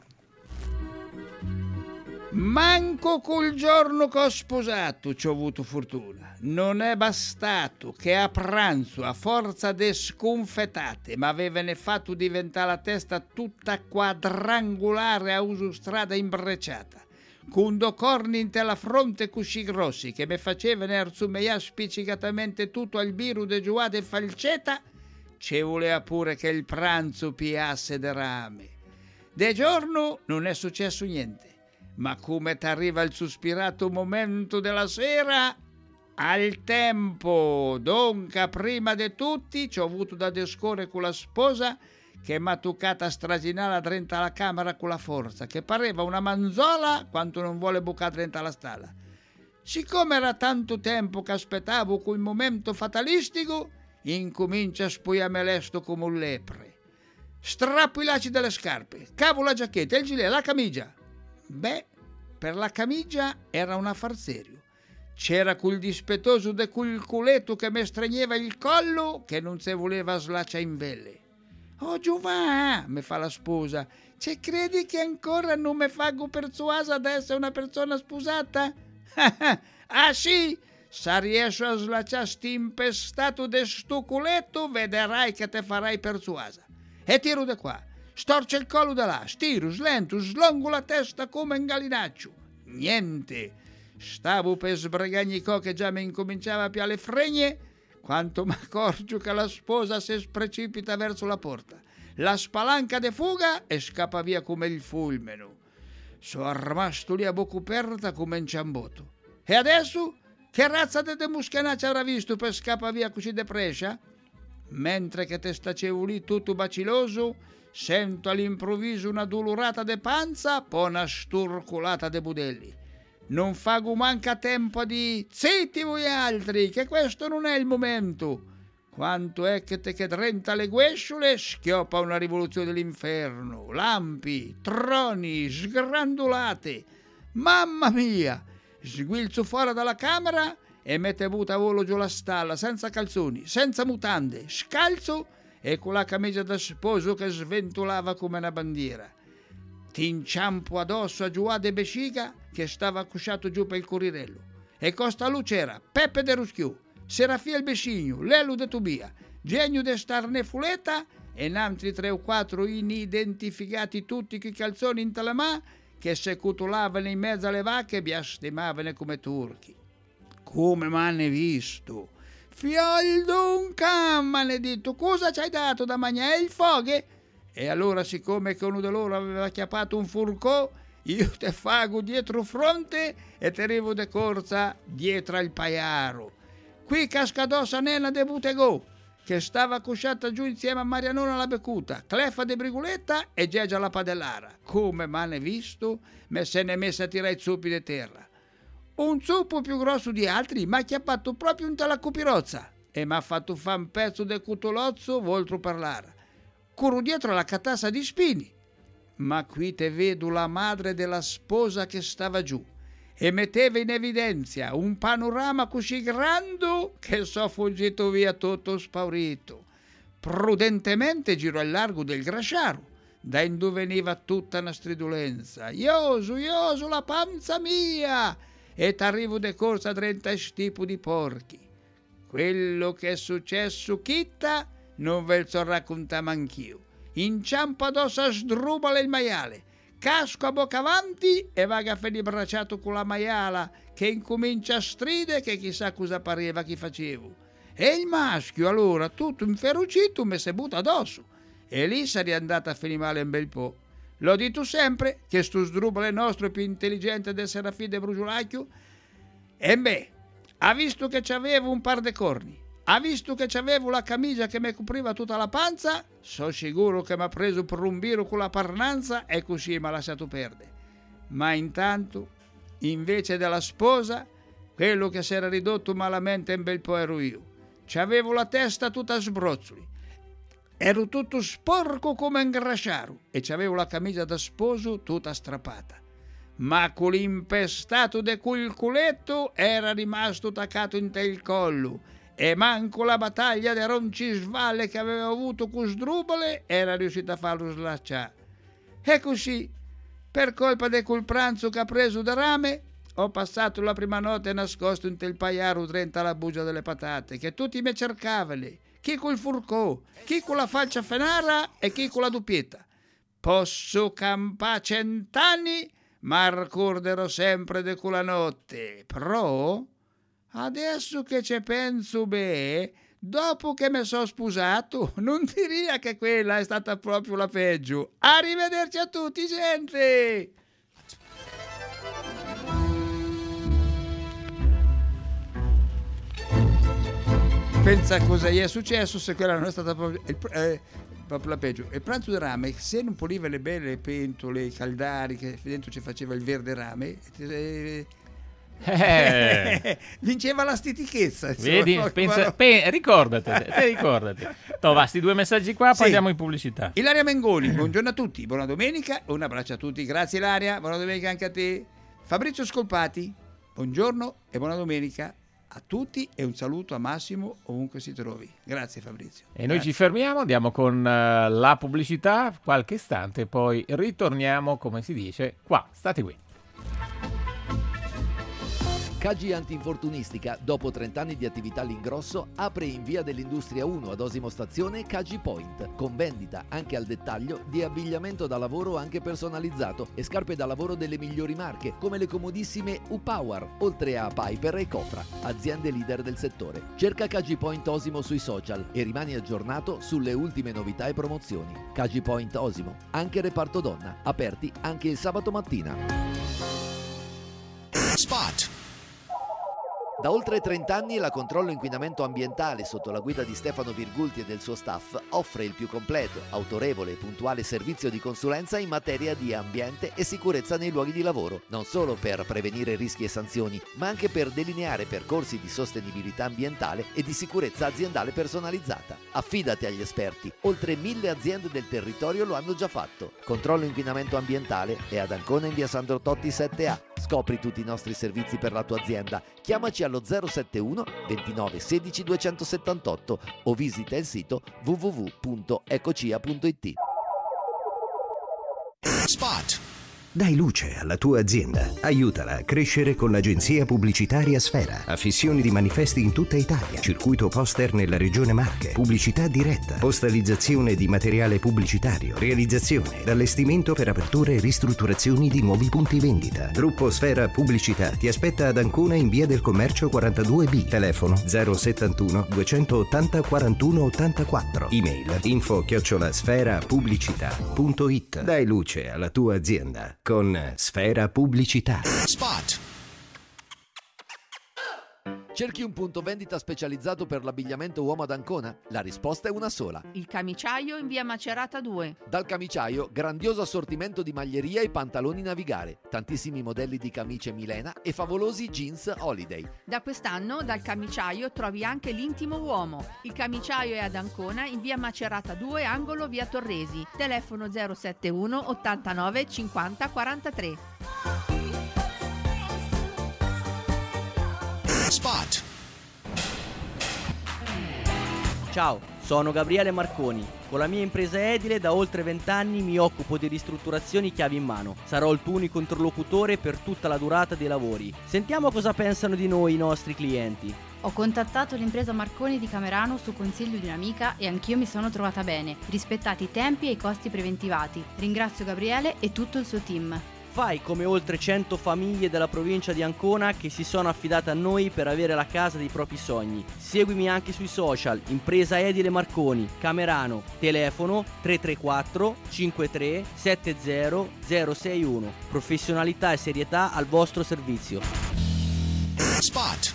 Manco col giorno che ho sposato ci ho avuto fortuna. Non è bastato che a pranzo, a forza de sconfetate, ma avevano fatto diventare la testa tutta quadrangolare a uso strada imbrecciata, con due corni in la fronte così grossi che mi facevano arzumeiare spiccicatamente tutto al biru de giuade e falceta, ci voleva pure che il pranzo piasse de rame. De giorno non è successo niente. Ma come t'arriva il sospirato momento della sera? Al tempo, donca prima di tutti, ci ho avuto da discorrere con la sposa che m'ha toccata a straginare dentro la camera con la forza, che pareva una manzola quanto non vuole bucare dentro la stalla. Siccome era tanto tempo che aspettavo quel momento fatalistico, incomincia a spuiarmi lesto come un lepre. Strappo i lacci delle scarpe, cavo la giacchetta, il gilet, la camicia. Beh, per la camicia era un affar serio. C'era quel dispettoso de quel culetto che mi stregneva il collo che non se voleva slacciare in velle. Oh Giovanni, mi fa la sposa, ci credi che ancora non mi fago persuasa ad essere una persona sposata? Ah sì, se riesco a slacciare st'impestato de sto culetto, vedrai che te farai persuasa. E tiro da qua. Storce il collo da là, stiro, slento, slongo la testa come un gallinaccio. Niente. Stavo per sbragagnicò che già mi incominciava a piare le fregne, quanto mi accorgo che la sposa si precipita verso la porta. La spalanca de fuga e scappa via come il fulmine. sono rimasto lì a bocca aperta come un ciambotto. E adesso? Che razza di muscanaccia avrà visto per scappare via così deprescia? Mentre che te stacevo lì tutto baciloso, sento all'improvviso una dolorata de panza, poi una sturculata de budelli. Non fago manca tempo di zitti voi altri, che questo non è il momento. Quanto è che te che drenta le guesciole, schioppa una rivoluzione dell'inferno, lampi, troni, sgrandolate. Mamma mia! Sguilzo fuori dalla camera e mette butta a volo giù la stalla, senza calzoni, senza mutande, scalzo e con la camicia da sposo che sventolava come una bandiera. Ti inciampo addosso a Giuà de Besciga che stava accusciato giù per il corrirello. E costa lui c'era Peppe de Ruschiù, Serafia il Bescigno, Lelu de Tubia, Genio de Starnefuleta e n'altri tre o quattro inidentificati tutti coi calzoni in talamà che se cutolavano in mezzo alle vacche e biastemavano come turchi. Come m'hanno visto? Fiol d'un can, maledetto, cosa ci hai dato da mangiare? Il foghe? E allora, siccome che uno di loro aveva chiappato un furcò, io te fago dietro fronte e te arrivo de corsa dietro al paiaro. Qui casca addosso a Nena de Butegò, che stava accusciata giù insieme a Marianona la Beccuta, Clefa de Briguletta e Gegia la Padellara. Come m'hanno visto, me se ne è messa a tirare i zuppi di terra. Un zuppo più grosso di altri m'ha chiappato proprio in tala cupirozza e m'ha fatto fa un pezzo del cutolozzo voltro parlare. Corro dietro alla catassa di spini, ma qui te vedo la madre della sposa che stava giù e metteva in evidenza un panorama così grande che so fuggito via tutto spaurito. Prudentemente giro al largo del Grasciaro, da dove veniva tutta una stridulenza. Ioso, ioso, la panza mia! E t'arrivo de corsa a trenta stipu di porchi. Quello che è successo chitta non ve lo so raccontare anch'io. Inciampo addosso a sdrubale il maiale, casco a bocca avanti e vaga felibracciato con la maiala che incomincia a stride che chissà cosa pareva che facevo. E il maschio allora tutto inferocito mi si butta addosso e lì sarei andata a finire male un bel po'. L'ho detto sempre che sto sdrubale nostro è più intelligente del Serafì de Brugiolacchio. E beh, ha visto che c'avevo un par de corni, ha visto che c'avevo la camicia che mi copriva tutta la panza, so sicuro che mi ha preso per un biro con la parnanza e così mi ha lasciato perdere. Ma intanto, invece della sposa, quello che si era ridotto malamente un bel po' ero io. C'avevo la testa tutta a sbrozzoli, ero tutto sporco come un grasciaro e c'avevo la camicia da sposo tutta strappata. Ma con l'impestato de quel culetto era rimasto attaccato in te il collo e manco la battaglia di Roncisvalle che aveva avuto con Sdrubale era riuscita a farlo slacciare. E così, per colpa di quel pranzo che ha preso da rame, ho passato la prima notte nascosto in tel paiaro trenta la bugia delle patate, che tutti mi cercavano, chi col furcò, chi con la falcia fenara e chi con la doppietta. Posso campare cent'anni, ma ricorderò sempre di quella notte. Però, adesso che ci penso beh, dopo che mi sono sposato, non diria che quella è stata proprio la peggio. Arrivederci a tutti, gente! Pensa cosa gli è successo se quella non è stata proprio, eh, proprio la peggio. Il pranzo di rame, se non puliva le belle pentole, i caldari, che dentro ci faceva il verde rame, eh, eh. vinceva la stitichezza. Vedi, pensa, pe, ricordati, te ricordati. Tova, sti due messaggi qua, poi sì. Andiamo in pubblicità. Ilaria Mengoni, buongiorno a tutti, buona domenica, un abbraccio a tutti, grazie Ilaria, buona domenica anche a te. Fabrizio Scolpati, buongiorno e buona domenica a tutti e un saluto a Massimo ovunque si trovi. Grazie Fabrizio. E Grazie. Noi ci fermiamo, andiamo con uh, la pubblicità qualche istante, poi ritorniamo, come si dice, qua. State qui. K G Antinfortunistica, dopo trenta anni di attività all'ingrosso, apre in via dell'Industria uno ad Osimo Stazione K G Point, con vendita anche al dettaglio di abbigliamento da lavoro anche personalizzato e scarpe da lavoro delle migliori marche, come le comodissime U-Power, oltre a Piper e Cofra, aziende leader del settore. Cerca K G Point Osimo sui social e rimani aggiornato sulle ultime novità e promozioni. K G Point Osimo, anche reparto donna, aperti anche il sabato mattina. Spot. Da oltre trenta anni la Controllo Inquinamento Ambientale, sotto la guida di Stefano Virgulti e del suo staff, offre il più completo, autorevole e puntuale servizio di consulenza in materia di ambiente e sicurezza nei luoghi di lavoro, non solo per prevenire rischi e sanzioni, ma anche per delineare percorsi di sostenibilità ambientale e di sicurezza aziendale personalizzata. Affidati agli esperti, oltre mille aziende del territorio lo hanno già fatto. Controllo Inquinamento Ambientale è ad Ancona in via Sandro Totti sette A. Scopri tutti i nostri servizi per la tua azienda. Chiamaci allo zero sette uno ventinove sedici duecentosettantotto o visita il sito w w w punto ecocia punto i t. Spot. Dai luce alla tua azienda. Aiutala a crescere con l'agenzia pubblicitaria Sfera. Affissioni di manifesti in tutta Italia. Circuito poster nella regione Marche. Pubblicità diretta. Postalizzazione di materiale pubblicitario. Realizzazione. Allestimento per aperture e ristrutturazioni di nuovi punti vendita. Gruppo Sfera Pubblicità ti aspetta ad Ancona in via del Commercio quarantadue B. Telefono zero settantuno duecentottanta quarantuno ottantaquattro. Email info chiocciola sfera pubblicità punto it. Dai luce alla tua azienda con Sfera Pubblicità. Spot. Cerchi un punto vendita specializzato per l'abbigliamento uomo ad Ancona? La risposta è una sola. Il Camiciaio in via Macerata due. Dal Camiciaio, grandioso assortimento di maglieria e pantaloni Navigare, tantissimi modelli di camicie Milena e favolosi jeans Holiday. Da quest'anno dal Camiciaio trovi anche l'intimo uomo. Il Camiciaio è ad Ancona in via Macerata due, angolo via Torresi. Telefono zero sette uno ottantanove cinquanta quarantatré. Spot. Ciao, sono Gabriele Marconi. Con la mia impresa edile da oltre vent'anni mi occupo di ristrutturazioni chiavi in mano. Sarò il tuo unico interlocutore per tutta la durata dei lavori. Sentiamo cosa pensano di noi i nostri clienti. Ho contattato l'impresa Marconi di Camerano su consiglio di un'amica e anch'io mi sono trovata bene, rispettati i tempi e i costi preventivati. Ringrazio Gabriele e tutto il suo team. Fai come oltre cento famiglie della provincia di Ancona che si sono affidate a noi per avere la casa dei propri sogni. Seguimi anche sui social, Impresa Edile Marconi, Camerano, telefono tre tre quattro cinque tre sette zero zero sei uno. Professionalità e serietà al vostro servizio. Spot.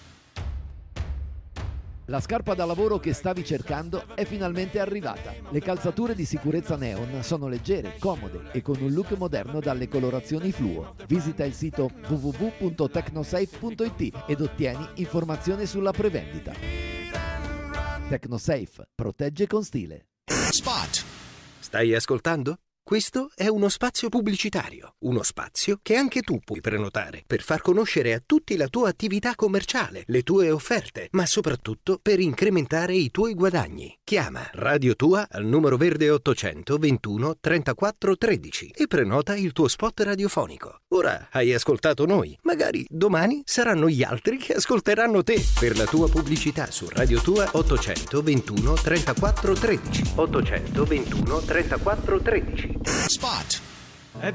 La scarpa da lavoro che stavi cercando è finalmente arrivata. Le calzature di sicurezza Neon sono leggere, comode e con un look moderno dalle colorazioni fluo. Visita il sito w w w punto tecnosafe punto i t ed ottieni informazioni sulla prevendita. Tecnosafe, protegge con stile. Spot. Stai ascoltando? Questo è uno spazio pubblicitario, uno spazio che anche tu puoi prenotare per far conoscere a tutti la tua attività commerciale, le tue offerte, ma soprattutto per incrementare i tuoi guadagni. Chiama Radio Tua al numero verde ottocento ventuno trentaquattro tredici e prenota il tuo spot radiofonico. Ora hai ascoltato noi, magari domani saranno gli altri che ascolteranno te. Per la tua pubblicità su Radio Tua ottocento ventuno trentaquattro tredici. ottocento ventuno trentaquattro tredici. Spot. È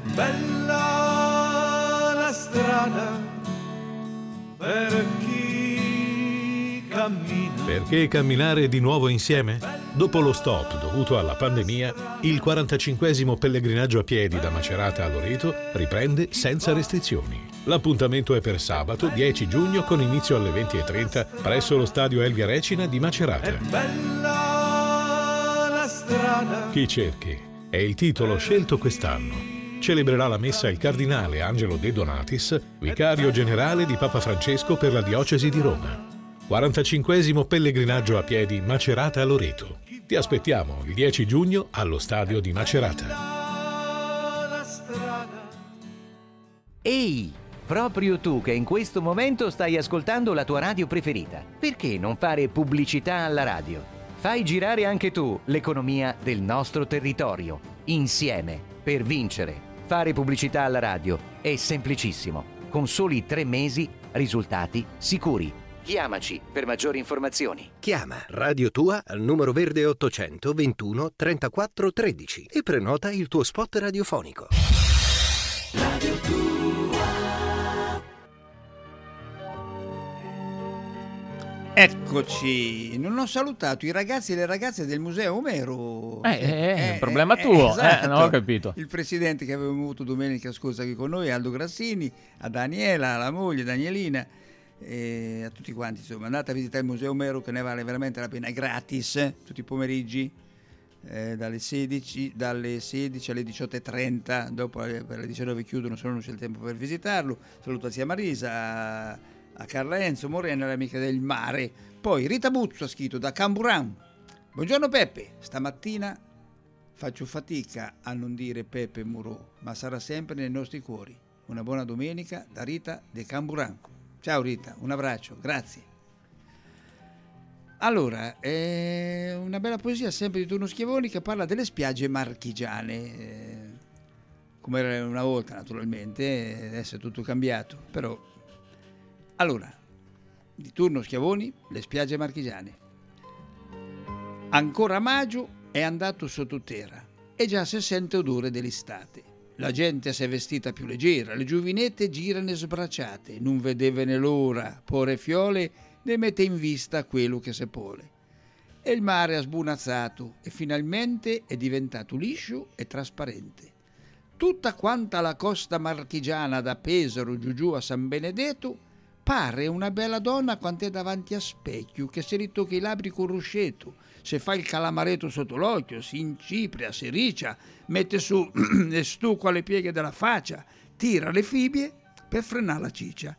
bella la strada per chi cammina. Perché camminare di nuovo insieme? Dopo lo stop dovuto alla pandemia, il quarantacinquesimo pellegrinaggio a piedi da Macerata a Loreto riprende senza restrizioni. L'appuntamento è per sabato dieci giugno con inizio alle venti e trenta presso lo stadio Elvia Recina di Macerata. È bella la strada. Chi cerchi? È il titolo scelto quest'anno. Celebrerà la messa il cardinale Angelo De Donatis, vicario generale di Papa Francesco per la diocesi di Roma. quarantacinquesimo pellegrinaggio a piedi Macerata a Loreto. Ti aspettiamo il dieci giugno allo stadio di Macerata. Ehi, proprio tu che in questo momento stai ascoltando la tua radio preferita, perché non fare pubblicità alla radio? Fai girare anche tu l'economia del nostro territorio, insieme, per vincere. Fare pubblicità alla radio è semplicissimo. con soli tre mesi, risultati sicuri. Chiamaci per maggiori informazioni. Chiama Radio Tua al numero verde ottocento ventuno trentaquattro tredici e prenota il tuo spot radiofonico. Radio Tua. Eccoci, non ho salutato i ragazzi e le ragazze del Museo Omero. Eh, eh, è un problema tuo, esatto. eh, non ho capito. Il presidente che avevamo avuto domenica scorsa qui con noi, Aldo Grassini, a Daniela, alla moglie Danielina, e a tutti quanti, insomma, andate a visitare il Museo Omero che ne vale veramente la pena, è gratis, eh, tutti i pomeriggi, eh, dalle sedici, dalle sedici alle diciotto e trenta, dopo eh, per le diciannove chiudono, se non c'è il tempo per visitarlo. Saluto a zia Marisa, a, a Carla Enzo Morena, l'amica del mare. Poi Rita Buzzo ha scritto da Camburan: buongiorno Peppe, stamattina faccio fatica a non dire Peppe Murò, ma sarà sempre nei nostri cuori. Una buona domenica da Rita de Camburan. Ciao Rita, un abbraccio, grazie. Allora, eh, una bella poesia sempre di Turno Schiavoni che parla delle spiagge marchigiane, eh, come era una volta naturalmente, adesso è tutto cambiato, però. Allora, di Turno Schiavoni, le spiagge marchigiane. Ancora maggio è andato sottoterra e già si sente odore dell'estate. La gente si è vestita più leggera, le giovinette girano sbracciate, non vedevano l'ora, pore fiole, ne mette in vista quello che se pole. E il mare ha sbunazzato e finalmente è diventato liscio e trasparente. Tutta quanta la costa marchigiana da Pesaro giù giù a San Benedetto pare una bella donna quant'è davanti a specchio che si ritocca i labbri con ruscetto, se fa il calamaretto sotto l'occhio, si incipria, si riccia, mette su le stucco alle pieghe della faccia, tira le fibbie per frenare la ciccia.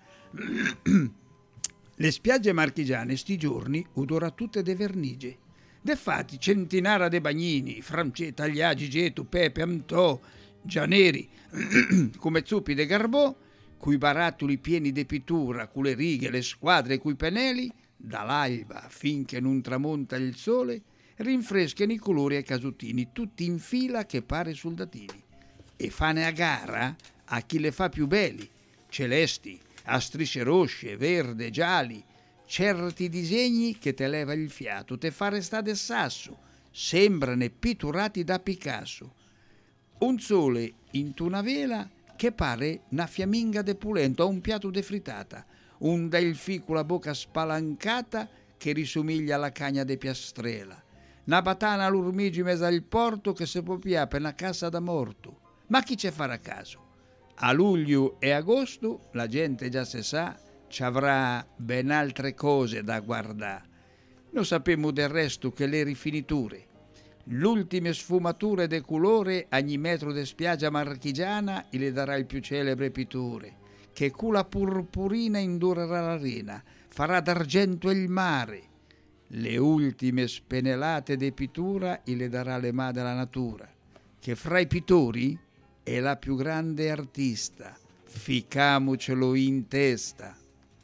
Le spiagge marchigiane sti giorni odora tutte de vernigie. Defatti centinara de bagnini, Francè, Tagliagi, Getu, Pepe, Amtò, Gianeri, come zuppi de Garbò, cui barattoli pieni de pittura, cu le righe, le squadre e cui pennelli, dall'alba finché non tramonta il sole, rinfrescano i colori ai casutini, tutti in fila che pare soldatini, e fane a gara a chi le fa più belli, celesti, a strisce rosse, verde, gialli, certi disegni che te leva il fiato, te fa restare sasso, sembrano pitturati da Picasso. Un sole in una vela che pare una fiamminga de pulento a un piatto de frittata, un delfì con la bocca spalancata che risomiglia alla cagna de piastrela, una batana all'urmigi mezzo al porto che se può pià per una cassa da morto. Ma chi ce farà caso? A luglio e agosto la gente già se sa ci avrà ben altre cose da guardare. Non sapemo del resto che le rifiniture, l'ultime sfumature de colore ogni metro de spiaggia marchigiana e le darà il più celebre pitture, che cu la purpurina indurerà l'arena, farà d'argento il mare. Le ultime spennellate de pittura e le darà le mani della natura, che fra i pittori è la più grande artista, ficamocelo in testa.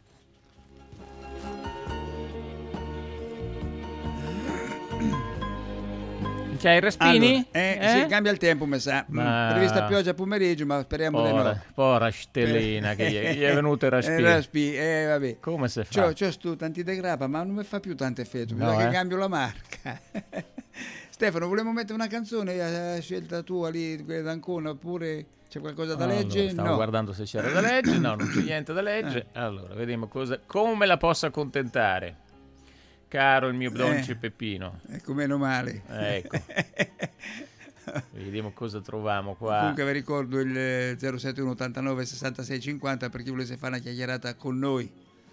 C'hai i respini? Allora, eh, eh? Sì, cambia il tempo, mi sa. Ma... Prevista pioggia pomeriggio, ma speriamo di Pora, no. pora Stellina che gli è, gli è venuto il respiro. Eh, raspi, eh, vabbè. Come si fa? C'ho, c'ho stu tanti de grappa, ma non mi fa più tante effetto, No, bisogna eh? che cambio la marca. Stefano, volevo mettere una canzone a scelta tua lì, quella d'Ancona, oppure c'è qualcosa da Allora, leggere? stavo No. guardando se c'era da leggere, no, non c'è niente da leggere. Allora, vediamo cosa, come la posso accontentare. Caro il mio Donci Eh. Peppino. Ecco, meno male. Ecco. Vediamo cosa troviamo qua. Comunque vi ricordo il zero sette uno ottantanove sessantasei cinquanta per chi volesse fare una chiacchierata con noi.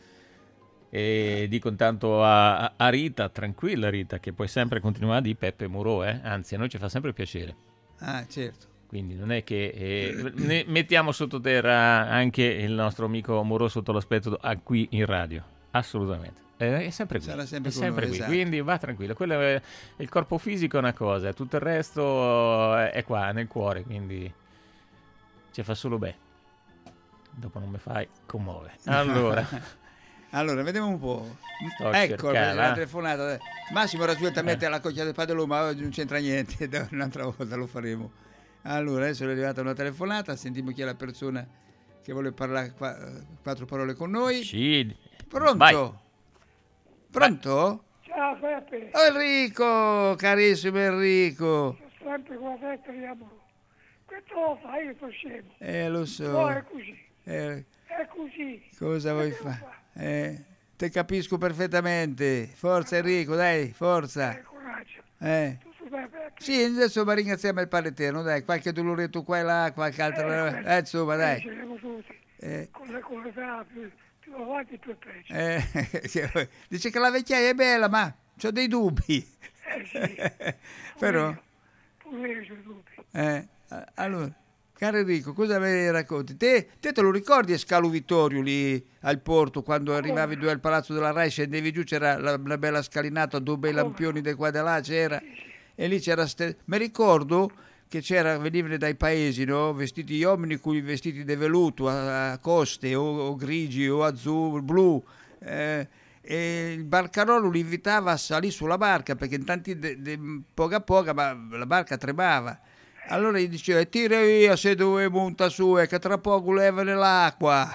E dico intanto a, a Rita, tranquilla Rita, che puoi sempre continuare di Peppe Murò, eh? Anzi a noi ci fa sempre piacere. Ah, certo. Quindi non è che eh, ne mettiamo sottoterra anche il nostro amico Murò sotto l'aspetto a qui in radio, assolutamente. Eh, è sempre qui, Sarà sempre è con sempre noi, qui. esatto. Quindi va tranquillo. Quello è, il corpo fisico è una cosa, tutto il resto è, è qua nel cuore, quindi ci fa solo bene. Dopo non mi fai commuove. Allora, allora vediamo un po'. Sto Ecco cercando, la eh. telefonata. Massimo era direttamente Eh. alla coccia del padellone, ma oggi non c'entra niente. Un'altra volta lo faremo. Allora adesso è arrivata una telefonata, sentiamo chi è la persona che vuole parlare qua, quattro parole con noi. Sì. Pronto? Vai. Pronto? Ciao Peppe. Oh, Enrico, carissimo Enrico. Sono sempre con la fetta di amore. Questo lo fai, io sono scemo. Eh, lo so. No, è così. Eh, È così. cosa vuoi fare? Eh, te capisco perfettamente. Forza Enrico, dai, forza. Eh, coraggio. Eh. Tu sei Peppe. Sì, adesso ma ringraziamo il Padre Eterno, dai, qualche doloretto qua e là, qualche altra... Eh, insomma, dai. Ce l'abbiamo tutti. Eh. Con le con l'età più, più avanti più peggio. Eh, dice che la vecchiaia è bella, ma ho dei dubbi. Eh sì. Però... Pure io c'ho dubbi. Eh, allora, caro Enrico, cosa mi racconti? Te, te te lo ricordi a Scalo Vittorio lì al porto, quando arrivavi tu al Palazzo della Rai, scendevi giù, c'era la, una bella scalinata, due bei lampioni di qua e di là, c'era, e lì c'era, ste... mi ricordo che c'era, venivano dai paesi, no? Vestiti gli uomini con i vestiti di veluto, a, a coste, o, o grigi, o azzurro, blu, eh, e il barcarolo li invitava a salire sulla barca, perché in tanti, de, de, poco a poco, ma la barca tremava. Allora gli diceva, tira via se dove monta su, e che tra poco leva nell'acqua.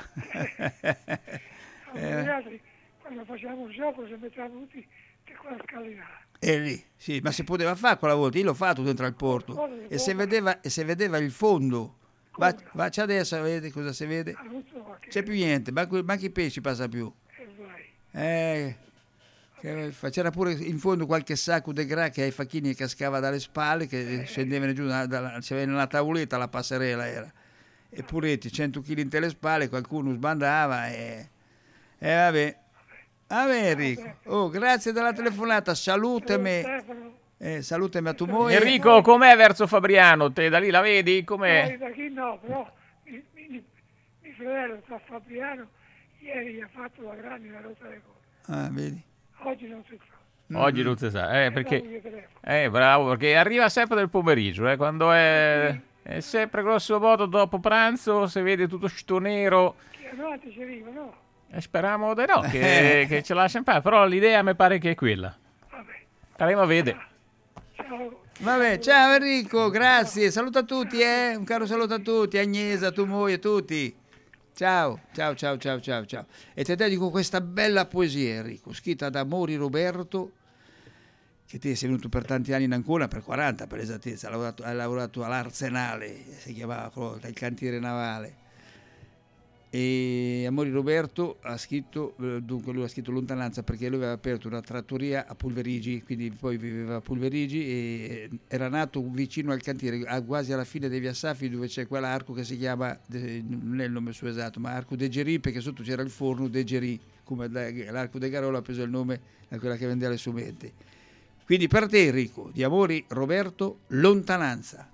eh. Gli altri, quando facevamo il gioco, si mettevano tutti con la scalinata. E lì, sì, ma si poteva fare quella volta, io l'ho fatto dentro al porto, e se vedeva, e se vedeva il fondo. Va, vacci adesso, vedi cosa si vede? C'è più niente, manco, manco i pesci passa più. Eh, che, c'era pure in fondo qualche sacco di gra che ai facchini cascava dalle spalle, che scendevano giù, c'era una tavoletta, la passerella era, e puretti, cento chili in le spalle, qualcuno sbandava e, e vabbè. Vabbè Enrico, oh, grazie della telefonata, salutami, eh, salutami a tua moglie. Enrico, com'è verso Fabriano? Te da lì la vedi? Com'è? No, da qui no, però mi, mi, mi fratello sta a Fabriano, ieri gli ha fatto la grande la rotta delle cose. Ah, vedi? Oggi non si sa. Oggi non si sa, eh, perché... Eh, bravo, perché arriva sempre del pomeriggio, eh, quando è... È sempre grosso modo dopo pranzo, si vede tutto sto nero. Chiamate ci arriva, no? E speriamo di no, che, che ce lascia in pace, però l'idea mi pare che è quella. Vabbè. Staremo a vedere. Ciao. Vabbè, ciao Enrico, grazie, saluta a tutti, eh, un caro saluto a tutti, Agnesa, tu moglie, tutti. Ciao, ciao, ciao, ciao, ciao, ciao. E te dedico questa bella poesia, Enrico, scritta da Mori Roberto, che te sei venuto per tanti anni in Ancona, per quaranta per esattezza, ha lavorato, ha lavorato all'Arsenale, si chiamava il cantiere navale. E Amori Roberto ha scritto, dunque lui ha scritto Lontananza, perché lui aveva aperto una trattoria a Pulverigi, quindi poi viveva a Pulverigi e era nato vicino al cantiere, quasi alla fine dei Via Saffi, dove c'è quell'arco che si chiama, non è il nome suo esatto, ma Arco de Gerì, perché sotto c'era il forno de Gerì, come l'Arco de Garola ha preso il nome da quella che vendeva le sumente. Quindi per te Enrico, di Amori Roberto, Lontananza.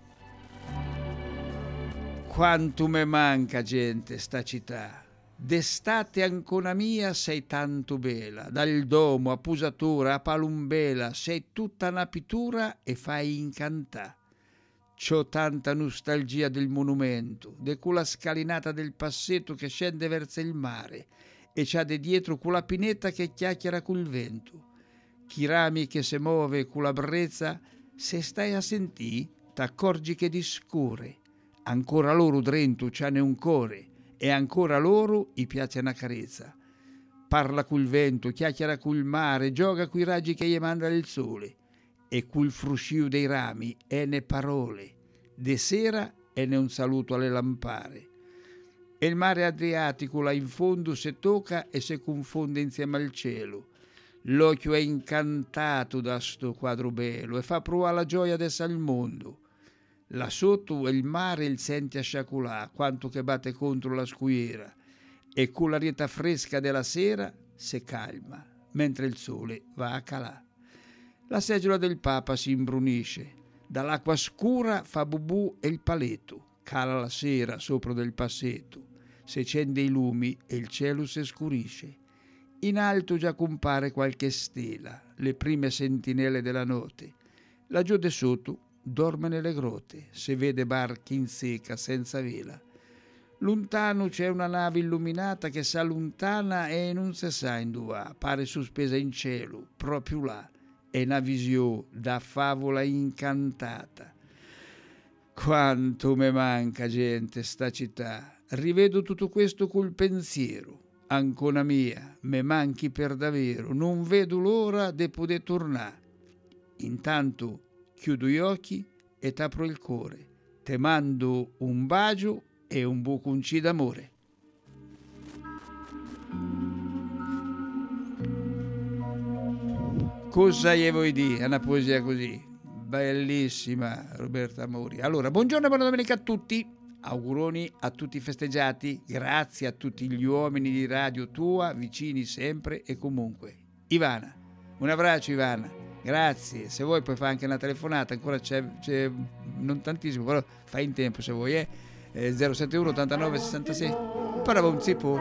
Quanto me manca gente sta città, d'estate Ancona mia sei tanto bella, dal domo a Pusatura a Palumbela sei tutta una pittura e fai incantà. C'ho tanta nostalgia del monumento, de quella scalinata del passetto che scende verso il mare e c'ha de dietro quella pineta che chiacchiera col vento. Chi rami che se muove con la brezza, se stai a sentì, t'accorgi che discorre. Ancora loro drento c'hanne un core e ancora loro gli piace una carezza. Parla col vento, chiacchiera col mare, gioca coi raggi che gli manda il sole e col fruscio dei rami e ne parole. De sera e ne un saluto alle lampare. E il mare Adriatico là in fondo se tocca e se confonde insieme al cielo. L'occhio è incantato da sto quadro bello e fa provare la gioia d'essa al mondo. Là sotto il mare il senti a sciaculà quanto che batte contro la scuiera e con l'arietta fresca della sera se calma mentre il sole va a calà. La seggiola del Papa si imbrunisce, dall'acqua scura fa bubù e il paletto, cala la sera sopra del passetto, si accende i lumi e il cielo si scurisce. In alto già compare qualche stella, le prime sentinelle della notte. Laggiù de sotto dorme nelle grotte, se vede barchi in seca senza vela. Lontano c'è una nave illuminata che s'allontana e non si sa in dove, pare sospesa in cielo, proprio là. È una visione da favola incantata. Quanto me manca gente sta città, rivedo tutto questo col pensiero. Ancona mia, me manchi per davvero, non vedo l'ora de poter tornare. Intanto chiudo gli occhi e t'apro il cuore, te mando un bacio e un buconci d'amore. Cosa gli vuoi dire? È una poesia così, bellissima, Roberta Mori. Allora, buongiorno e buona domenica a tutti. Auguroni a tutti i festeggiati, grazie a tutti gli uomini di Radio Tua, vicini sempre e comunque. Ivana, un abbraccio Ivana, grazie. Se vuoi puoi fare anche una telefonata, ancora c'è, c'è non tantissimo, però fai in tempo se vuoi, eh? eh zero sette uno ottantanove sessantasei. Parabonzipo,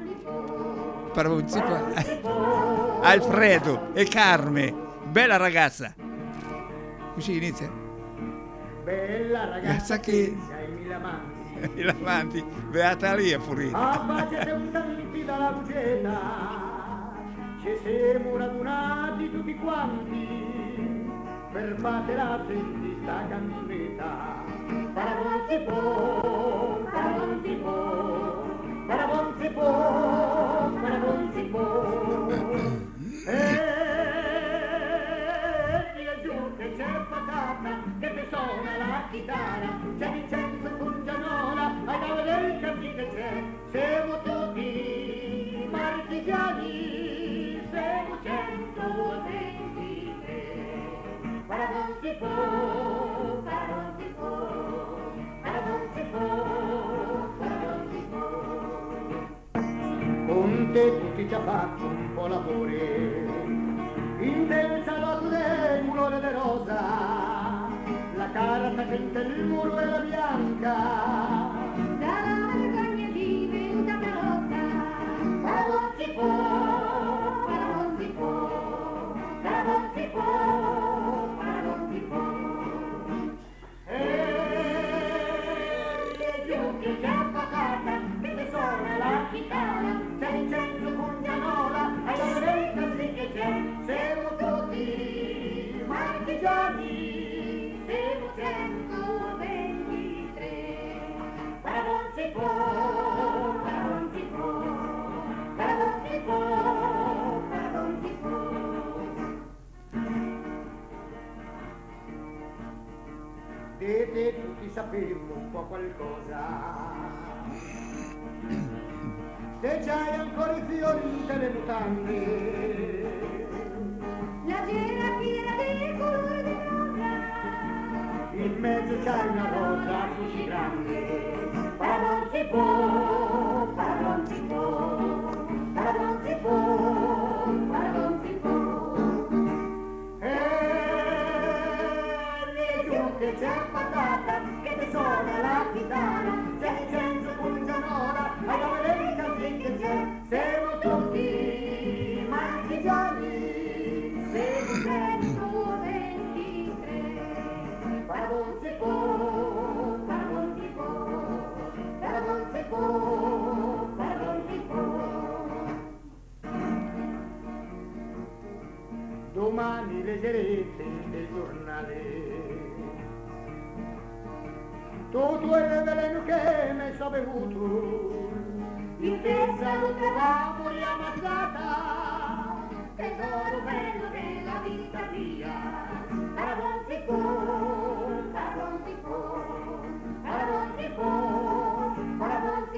Parabonzipo. Alfredo e Carme, bella ragazza. Così inizia. Bella ragazza che i lamanti, beata lì a Furina. Abbacete un tanti dalla buceta, ci siamo radunati tutti quanti per fare la di sta canzonetta. Parabonzi po, parabonzi po, parabonzi po, parabonzi po. E via giù che c'è patata, che mi suona la chitarra, c'è Vincenzo Pungianola, ai tavoli del campi che c'è, siamo tutti marchigiani, siamo centoventitré. Parabonzi po, parabonzi po, parabonzi po, parabonzi po. Con te tutti già fatto un po' l'amore, in del salotto del mulone de rosa, la carta che il muro era bianca, dalla vergogna divenuta carota. Parabonzi po, parabonzi po, parabonzi po, parabonzi po. E più che c'è patata, che ti suona la chitarra, c'è Vincenzo Pungianola, ai lavori così che c'è, siamo tutti marchigiani, siamo centoventitré. Parabonzi po, parabonzi po, parabonzi po, parabonzi po. Dite tutti sapemmo un po' qualcosa, se c'hai ancora i fiori delle mutande, la cera piena del colore di rosa, in mezzo c'hai una rosa così grande. Parabonzi po, parabonzi po, parabonzi po, parabonzi po. E lì giù che c'è patata, che ti suona la chitarra, c'è Vincenzo Pungianola, ai lavori così che c'è, siamo tutti marchigiani, siamo centoventitré. Parabonzi po, parabonzi po, parabonzi po, parabonzi po. Domani leggerete nel giornale tutto il veleno che mi so bevuto, in testa lo trovavo riammazzata, tesoro bello della vita mia. Parabonzi po, parabonzi po, parabonzi po, parabonzi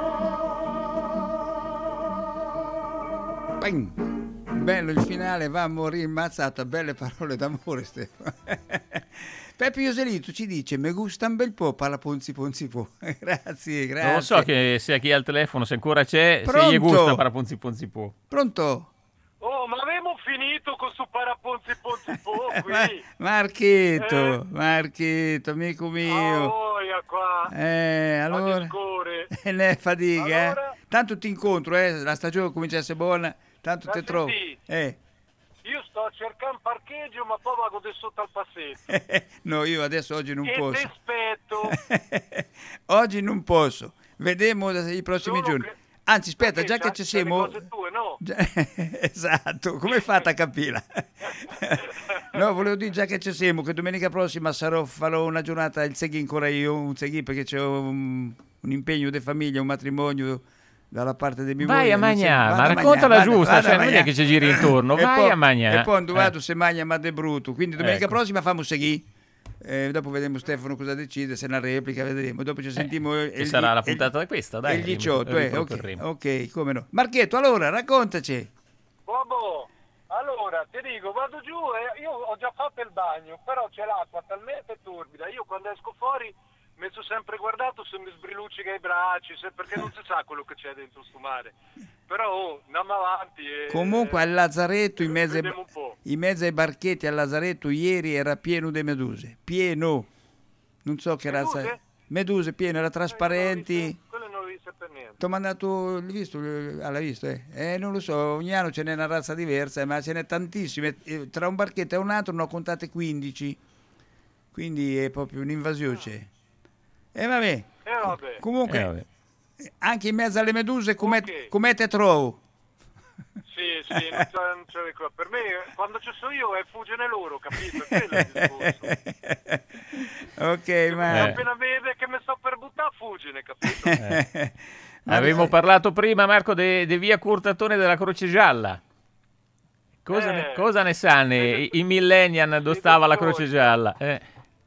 po. Bang! Bello il finale, va a morire immazzata, belle parole d'amore Stefano. Peppe Ioselito ci dice me gusta un bel po' parla ponzi ponzi po. Grazie, grazie. Non lo so che se a chi ha il telefono, se ancora c'è, Pronto? se gli gusta parla ponzi ponzi po. Pronto? Oh, ma avevo finito con su paraponzi ponzi po qui. Ma- Marchetto, Eh? Marchetto, amico mio. Ah, voglia qua. Eh, allora. Ogni score. Eh, ne fatica, Allora? eh. Tanto ti incontro, eh. La stagione comincia a essere buona, tanto Ma te trovo. senti. Eh. Io sto cercando parcheggio, ma poi vado di sotto al passetto. No, io adesso oggi non e ti posso. aspetto. Oggi non posso. Vedremo i prossimi Solo giorni. che- Anzi, aspetta, Perché già che c'ha- ci c'ha le siamo. cose tue, no? Esatto, come è fatta a capire? No, volevo dire già che ci siamo, che domenica prossima sarò, farò una giornata, il segui ancora io, un segui perché c'è un, un impegno di famiglia, un matrimonio dalla parte dei miei vai moglie, a mangiare, ma vado a raccontala mangiare, giusta, vado a cioè non è mangiare. che ci giri intorno, E vai poi- a mangiare. E poi quando Eh. vado se magna ma de brutto, quindi domenica Ecco. prossima facciamo un segui. Eh, dopo vedremo Stefano cosa decide, se è una replica vedremo, dopo ci sentiamo che il- sarà la il- puntata di questa, dai, il diciotto, eh, ok, riproporremo. ok, come no. Marchetto, allora raccontaci. Bobo, allora ti dico, vado giù e io ho già fatto il bagno, però c'è l'acqua talmente torbida, io quando esco fuori mi sono sempre guardato se mi sbriluccica i bracci, se- perché non si sa quello che c'è dentro sto mare. Però oh, andiamo avanti e... Comunque al Lazzaretto, in mezzo, ai, Vediamo un po'. in mezzo ai barchetti al Lazzaretto ieri era pieno di meduse, pieno, non so che razza, Meduse? meduse pieno, era trasparenti. Quello non lo viste per niente. Ti ho mandato, l'hai visto? Ah, l'hai visto, eh? Eh, non lo so, ogni anno ce n'è una razza diversa, ma ce n'è tantissime. Eh, Tra un barchetto e un altro ne ho contate quindici, quindi è proprio un'invasione. E vabbè, E vabbè. comunque, Eh, vabbè. anche in mezzo alle meduse, come come te trovo? Sì, sì, non c'è, non c'è qua. Per me quando ci sono io è fuggine loro, capito? Quello è il discorso. Ok, ma... Appena vede che mi sto per buttare, fuggine, capito? Eh. Avevamo parlato prima, Marco, di via Curtatone della Croce Gialla. Cosa, ne, Eh. cosa ne sanno i, i millennial dove stava la Croce Gialla? Eh.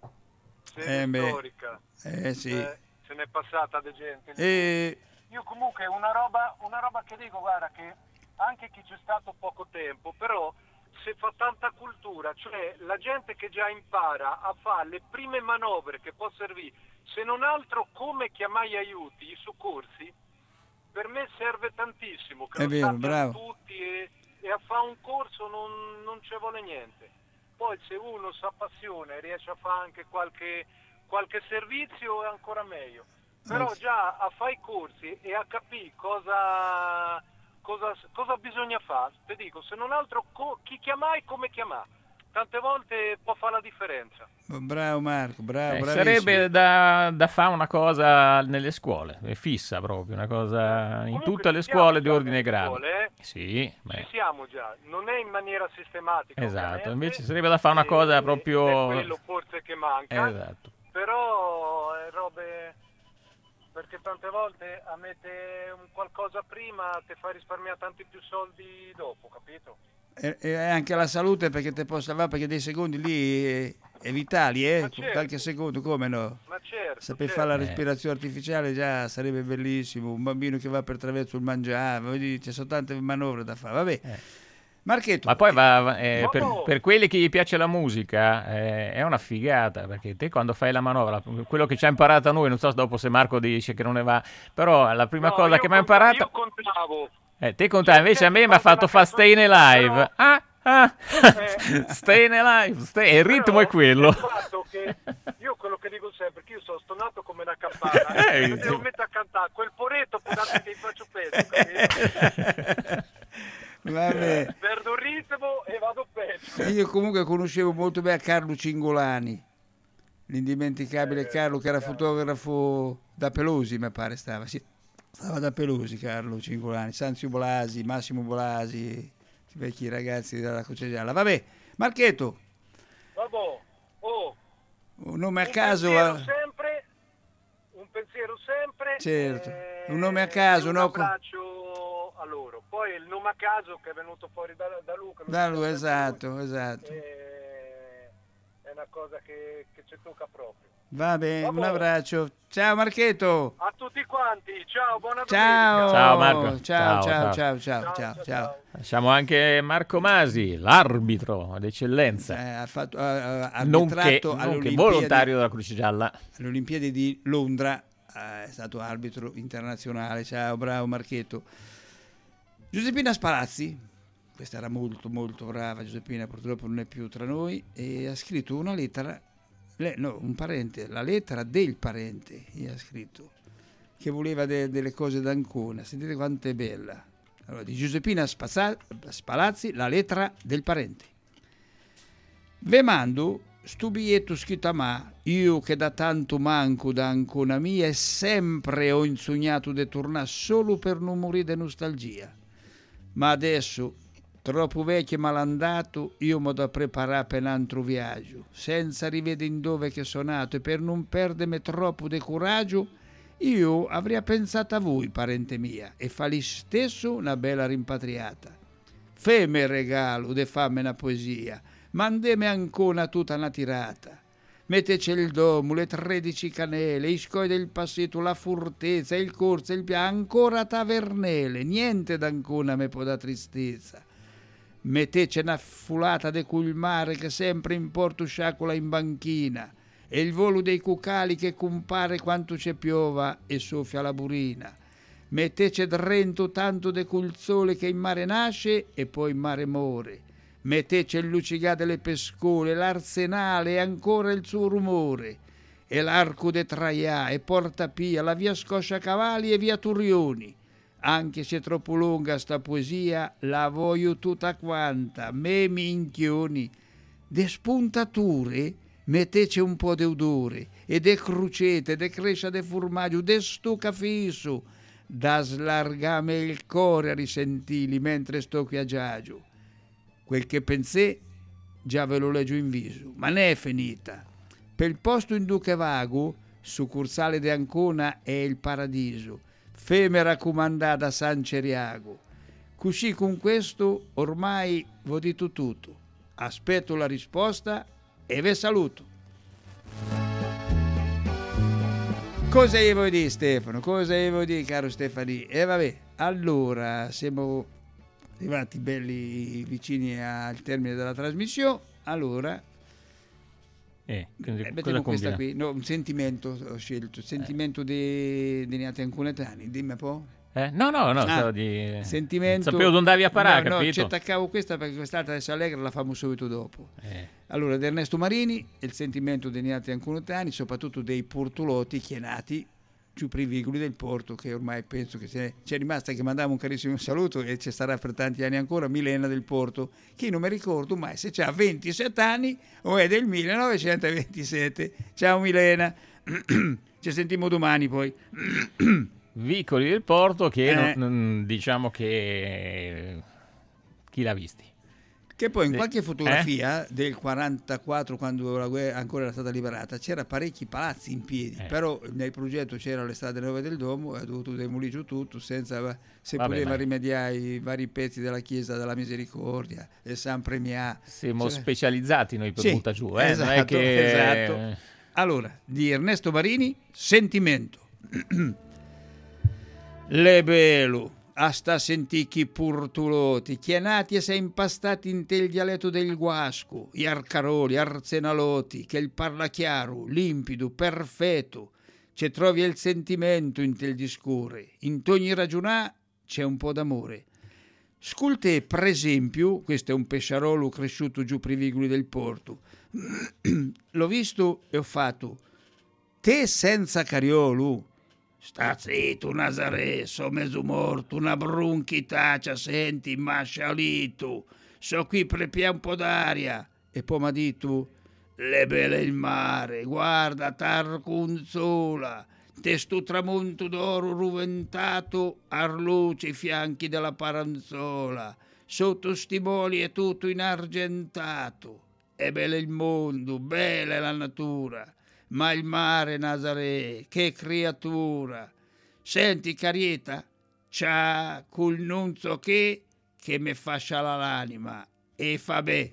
Eh, beh. Storica. Eh, sì. Eh, se n'è passata di gente. E... Io comunque una roba, una roba che dico, guarda, che anche chi c'è stato poco tempo, però se fa tanta cultura, cioè la gente che già impara a fare le prime manovre che può servire, se non altro come chiamare gli aiuti, i soccorsi, per me serve tantissimo, che È lo vero, sappiano bravo. tutti e, e a fare un corso non, non ci vuole niente. Poi se uno si appassiona e riesce a fare anche qualche, qualche servizio è ancora meglio. Però già a fare i corsi e a capire cosa, cosa, cosa bisogna fare, ti dico, se non altro co- chi chiamare e come chiamare, tante volte può fare la differenza. Bravo Marco, bravo, Eh, bravissimo. sarebbe da, da fare una cosa nelle scuole, è fissa proprio, una cosa in tutte le ci siamo scuole di già ordine nelle grado. scuole, eh? Sì, beh, Ci siamo già, non è in maniera sistematica. esatto, ovviamente, invece sarebbe da fare una cosa e- proprio... ed è quello forse che manca, Esatto. però è robe... Perché tante volte a mettere un qualcosa prima ti fa risparmiare tanti più soldi dopo, capito? E, e anche la salute perché te può salvare, perché dei secondi lì è, è vitali, eh? Ma certo. Qualche secondo, come no? Ma certo, Saper certo. fare la Eh. respirazione artificiale già sarebbe bellissimo, un bambino che va per attraverso il mangiare, voglio dire, ci sono tante manovre da fare, vabbè. Marchetto. Ma poi va, va- eh, per, Bobo. per quelli che gli piace la musica eh, è una figata, perché te quando fai la manovra, quello che ci ha imparato a noi, non so dopo se Marco dice che non ne va, però la prima No, cosa io che mi ha conta- imparato... Io contavo. Eh, te contavi, invece a me mi ha fatto fa Stay Alive. Ah, ah, Stay Alive, stay... e il ritmo è quello. Il fatto che io quello che dico sempre, che io sono stonato come una campana, Eh, mi devo sì. mettere a cantare quel poretto, può darsi che gli faccio peso, capito? Vabbè. Perdo il ritmo e vado peggio. Io comunque conoscevo molto bene Carlo Cingolani, l'indimenticabile Eh, Carlo che era fotografo da Pelosi, mi pare stava, sì. Stava da Pelosi Carlo Cingolani, Sanzio Bolasi, Massimo Bolasi, i vecchi ragazzi della Croce Gialla. Vabbè, Marchetto, Vabbè, oh, un nome a un caso, pensiero eh, sempre, un pensiero sempre, certo, eh, un nome a caso, un no? abbraccio a loro. Poi il nome a caso che è venuto fuori da, da Luca, lo Da dice lui, sempre esatto, lui, esatto. eh, è una cosa che, che ci tocca proprio. Va bene, un Vabbè. abbraccio. Ciao Marchetto. A tutti quanti, ciao, buona Ciao. domenica. Ciao, Marco. Ciao, Ciao, ciao, ciao. ciao, ciao, ciao, ciao. Lasciamo anche Marco Masi, l'arbitro d'eccellenza, Eh, ha fatto ha, ha nonché, arbitrato alle nonché Olimpiadi- volontario della Croce Gialla. alle Olimpiadi di Londra, eh, è stato arbitro internazionale. Ciao, bravo Marchetto. Giuseppina Spalazzi, questa era molto molto brava, Giuseppina purtroppo non è più tra noi, e ha scritto una lettera, le- no, un parente, la lettera del parente, gli ha scritto, che voleva de- delle cose d'Ancona. Sentite quanto è bella. Allora, di Giuseppina Spazza- Spalazzi, la lettera del parente. Ve mando stu biglietto scritto a me, io che da tanto manco da Ancona mia e sempre ho insognato di tornare solo per non morire di nostalgia. ma adesso, troppo vecchio e malandato, io mo da preparare per un altro viaggio, senza rivedere in dove che sono nato, e per non perdermi troppo di coraggio, io avrei pensato a voi, parente mia, e fargli stesso una bella rimpatriata. Femme il regalo de fammi una poesia, mandeme ancora tutta una tirata. Metteci il domo, le tredici canele, i scoi del passetto, la fortezza, il corso, il piano, ancora tavernele, niente d'ancora me può da tristezza. Metteci una fulata de cul mare che sempre in porto sciacola in banchina, e il volo dei cucali che compare quanto c'è piova e soffia la burina. Metteci drento tanto de cul sole che in mare nasce e poi in mare more. Metteci il lucigà delle pescole, l'arsenale e ancora il suo rumore, e l'arco de Traia e Porta Pia, la via Scosciacavalli e via Turrioni. Anche se è troppo lunga sta poesia, la voglio tutta quanta, me minchioni. De spuntature metteci un po' de odore, e de crucete, de crescia de formaggio, de stuca fisso, da slargame il cuore a risentili mentre sto qui a giagio. Quel che pensé già ve lo leggo in viso, ma ne è finita. Per il posto in Duche Vago, succursale di Ancona, è il paradiso, feme raccomandata a San Ceriago. Così con questo ormai v'ho detto tutto. Aspetto la risposta e ve saluto. Cosa gli vuoi dire, Stefano? Cosa gli vuoi dire, caro Stefani? E vabbè, allora siamo arrivati belli vicini al termine della trasmissione. Allora eh, quindi, eh, mettiamo questa qui, no, un sentimento ho scelto, sentimento eh. dei Neati Anconetani, dimmi un po'. Eh? No, no, no, ah, stavo di... sentimento... Sapevo dove andavi a parare, no, capito? No, ci attaccavo questa perché quest'altra adesso allegra la famo subito dopo. Eh. Allora, di Ernesto Marini, il sentimento dei Neati Anconetani, soprattutto dei portolotti chienati più privigoli del Porto, che ormai penso che c'è, c'è rimasta, che mandiamo un carissimo saluto e ci sarà per tanti anni ancora, Milena del Porto, che non mi ricordo mai se ha ventisette anni o è del millenovecentoventisette. Ciao Milena, ci sentiamo domani poi. Vicoli del Porto che eh. non, non, diciamo che chi l'ha visti? Che poi in qualche fotografia eh? del quarantaquattro, quando la guerra ancora era stata liberata, c'era parecchi palazzi in piedi, eh. però nel progetto c'era le strade nuove del Domo e ha dovuto demolire giù tutto senza se Vabbè, poteva ma... rimediare i vari pezzi della chiesa della Misericordia, del San Premià. Siamo cioè... specializzati noi per sì, butta giù, eh? Esatto, non è che... esatto. Allora, di Ernesto Marini, sentimento. Le bello. A sta sentì chi purtuloti, chianati e sei impastati in te il dialetto del guasco, gli arcaroli, arzenaloti, che il parla chiaro, limpido, perfetto, c'è trovi il sentimento in te il discorre, in ogni ragionà c'è un po' d'amore. Sculte, per esempio, questo è un pesciarolo cresciuto giù per i vigoli del Porto, l'ho visto e ho fatto, te senza cariolo, sta zitto, Nazaré, so mezzo morto, una bronchitaccia, senti, mascialito, so qui prepia un po' d'aria. E poi m'ha detto, le belle il mare, guarda, tarconzola, te sto tramonto d'oro ruventato, arluce i fianchi della paranzola, sotto stimoli è tutto inargentato. È bello il mondo, bella è la natura. Ma il mare, Nazaré, che creatura! Senti, carieta, c'ha col non so che che me fa sciala l'anima e fa beh.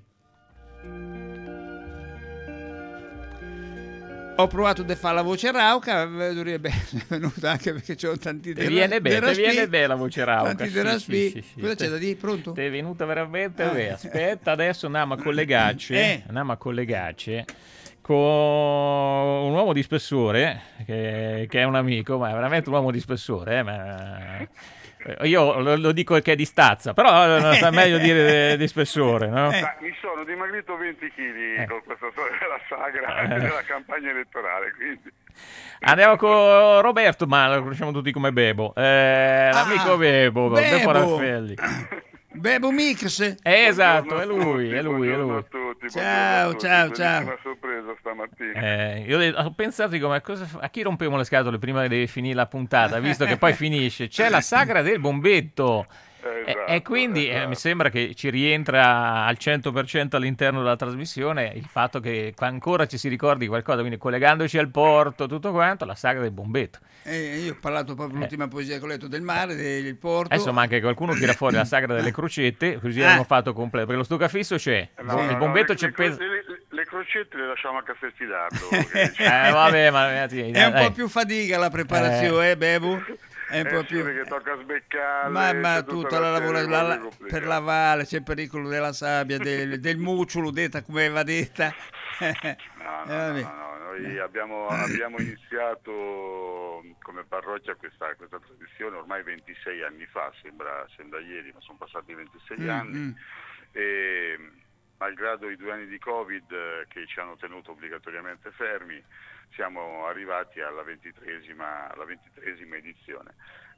Ho provato a fare la voce rauca, dovrebbe essere venuta anche perché c'ho tanti te viene bene, te viene bene la voce rauca. Tanti sì, sì, sì, sì. Cosa te, c'è da dire? Pronto? Ti è venuta veramente ah. bene. Aspetta, adesso andiamo a collegarci, eh. andiamo a collegarci con un uomo di spessore che, che è un amico, ma è veramente un uomo di spessore, eh, ma... io lo, lo dico che è di stazza, però non sa meglio dire di, di spessore, no? Eh. Mi sono dimagrito venti chili eh. con questa storia della sagra e eh. della campagna elettorale, quindi... Andiamo con Roberto, ma lo conosciamo tutti come Bebo, eh, l'amico ah, Bebo, Bebo Raffaelli. Bebo Mix. Eh, esatto, è lui, è lui, è lui. Tutti, ciao, ciao, ciao. Una sorpresa stamattina. Eh, io ho pensato come a, cosa, a chi rompevo le scatole prima di finire la puntata, visto che poi finisce. C'è la sagra del bombetto. Esatto, e, e quindi esatto. eh, mi sembra che ci rientra al cento per cento all'interno della trasmissione il fatto che ancora ci si ricordi qualcosa, quindi collegandoci al porto, tutto quanto, la sagra del Bombetto. Eh, io ho parlato proprio Eh. l'ultima poesia che ho letto del mare, del porto. Adesso manca che qualcuno tira fuori la sagra delle crocette, così Ah. abbiamo fatto completo, perché lo stucafisso c'è, No, il no, Bombetto le, c'è le, peso... le, le, le crocette le lasciamo a Castelfidardo. Eh, vabbè, ma ragazzi, È un dai. po' più fatica la preparazione, eh, Bevu? È un Eh po' sì, più... perché tocca sbeccarle, Ma, ma c'è tutta la lavora serie la- molto la- complicate. per lavare, c'è il pericolo della sabbia, del, del mucciolo, detta come va detta. No, Eh, no, vabbè. no, no, noi abbiamo, abbiamo iniziato come parrocchia questa, questa tradizione ormai ventisei anni fa, sembra, sembra ieri, ma sono passati ventisei Mm, anni. mm. E malgrado i due anni di Covid eh, che ci hanno tenuto obbligatoriamente fermi, siamo arrivati alla ventitreesima, alla ventitreesima edizione.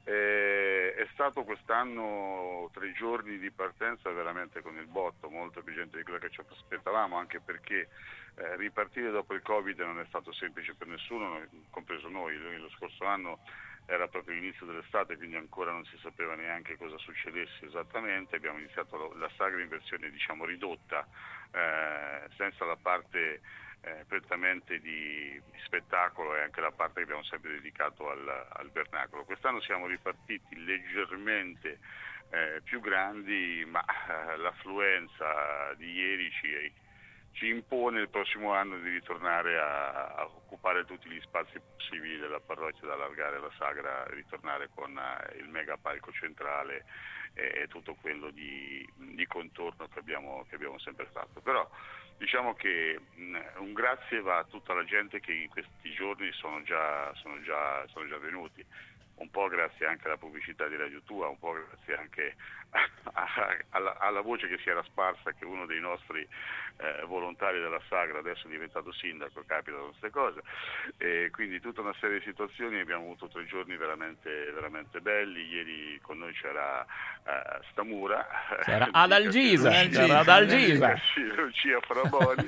Eh, è stato quest'anno tre giorni di partenza veramente con il botto, molto più gente di quello che ci aspettavamo, anche perché eh, ripartire dopo il Covid non è stato semplice per nessuno, noi- compreso noi. Noi lo scorso anno era proprio l'inizio dell'estate, quindi ancora non si sapeva neanche cosa succedesse esattamente. Abbiamo iniziato lo- la sagra in versione diciamo ridotta, eh, senza la parte eh, prettamente di, di spettacolo e anche la parte che abbiamo sempre dedicato al, al vernacolo. Quest'anno siamo ripartiti leggermente eh, più grandi, ma eh, l'affluenza di ieri ci, ci impone il prossimo anno di ritornare a, a occupare tutti gli spazi possibili della parrocchia, da allargare la sagra, ritornare con eh, il mega palco centrale e, e tutto quello di, di contorno che abbiamo, che abbiamo sempre fatto. Però diciamo che mh, un grazie va a tutta la gente che in questi giorni sono già, sono già, sono già venuti, un po' grazie anche alla pubblicità di Radio Tua, un po' grazie anche a, a, alla, alla voce che si era sparsa che uno dei nostri eh, volontari della sagra adesso è diventato sindaco, capitano queste cose, e quindi tutta una serie di situazioni. Abbiamo avuto tre giorni veramente, veramente belli. Ieri con noi c'era eh, Stamura, C'era Adalgisa, c'era Adalgisa. Sì, Lucia Faraboni,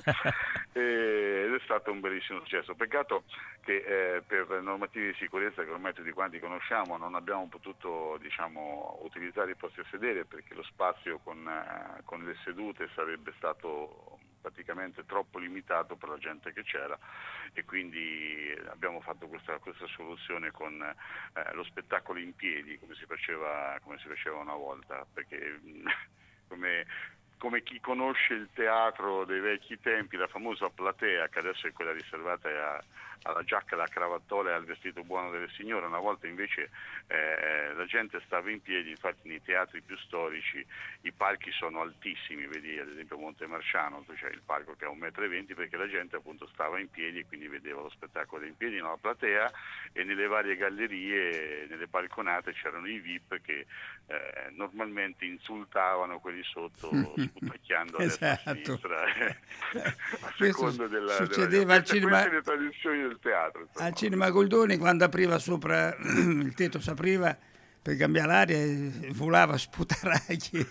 e- ed è stato un bellissimo successo. Peccato che eh, per normative di sicurezza che ormai tutti quanti conosciamo non abbiamo potuto diciamo utilizzare i posti a sedere, perché lo spazio con, eh, con le sedute sarebbe stato praticamente troppo limitato per la gente che c'era, e quindi abbiamo fatto questa, questa soluzione con eh, lo spettacolo in piedi, come si faceva, come si faceva una volta, perché come, come chi conosce il teatro dei vecchi tempi, la famosa platea, che adesso è quella riservata a, alla giacca, alla cravattola e al vestito buono delle signore, una volta invece eh, la gente stava in piedi. Infatti nei teatri più storici i palchi sono altissimi, vedi ad esempio Montemarciano, c'è il palco che ha un metro e venti, perché la gente appunto stava in piedi e quindi vedeva lo spettacolo in piedi nella platea, e nelle varie gallerie, nelle balconate c'erano i V I P che eh, normalmente insultavano quelli sotto sputacchiando a destra e a Esatto. sinistra, eh, a Questo seconda della, succedeva al queste, cinema- queste le tradizioni del teatro, insomma. Al cinema Goldoni, quando apriva sopra il tetto, si apriva per cambiare l'aria e volava sputaragli.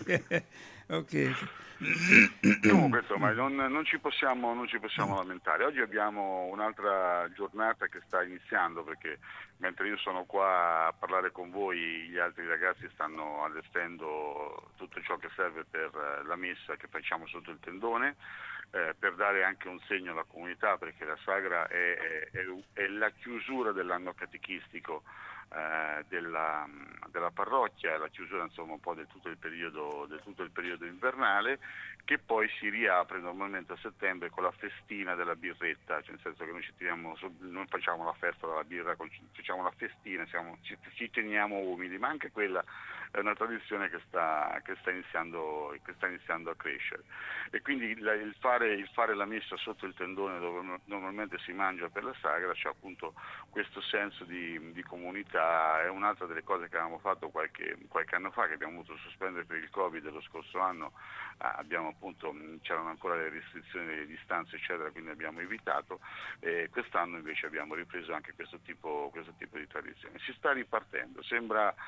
Ok. Comunque insomma non, non ci possiamo, non ci possiamo lamentare. Oggi abbiamo un'altra giornata che sta iniziando, perché mentre io sono qua a parlare con voi, gli altri ragazzi stanno allestendo tutto ciò che serve per la messa che facciamo sotto il tendone, eh, per dare anche un segno alla comunità, perché la sagra è, è, è la chiusura dell'anno catechistico eh, della, della parrocchia, la chiusura insomma un po' del tutto il periodo, del tutto il periodo invernale, che poi si riapre normalmente a settembre con la festina della birretta, cioè nel senso che noi ci teniamo, non facciamo la festa della birra, facciamo la festina, siamo, ci, ci teniamo umili, ma anche quella è una tradizione che sta, che sta iniziando, che sta iniziando a crescere. E quindi la, il, fare, il fare la messa sotto il tendone dove normalmente si mangia per la sagra c'è appunto questo senso di, di comunità. È un'altra delle cose che avevamo fatto qualche, qualche anno fa, che abbiamo dovuto sospendere per il Covid. Lo scorso anno eh, abbiamo appunto, c'erano ancora le restrizioni delle distanze eccetera, quindi abbiamo evitato, e quest'anno invece abbiamo ripreso anche questo tipo, questo tipo di tradizione. Si sta ripartendo, sembra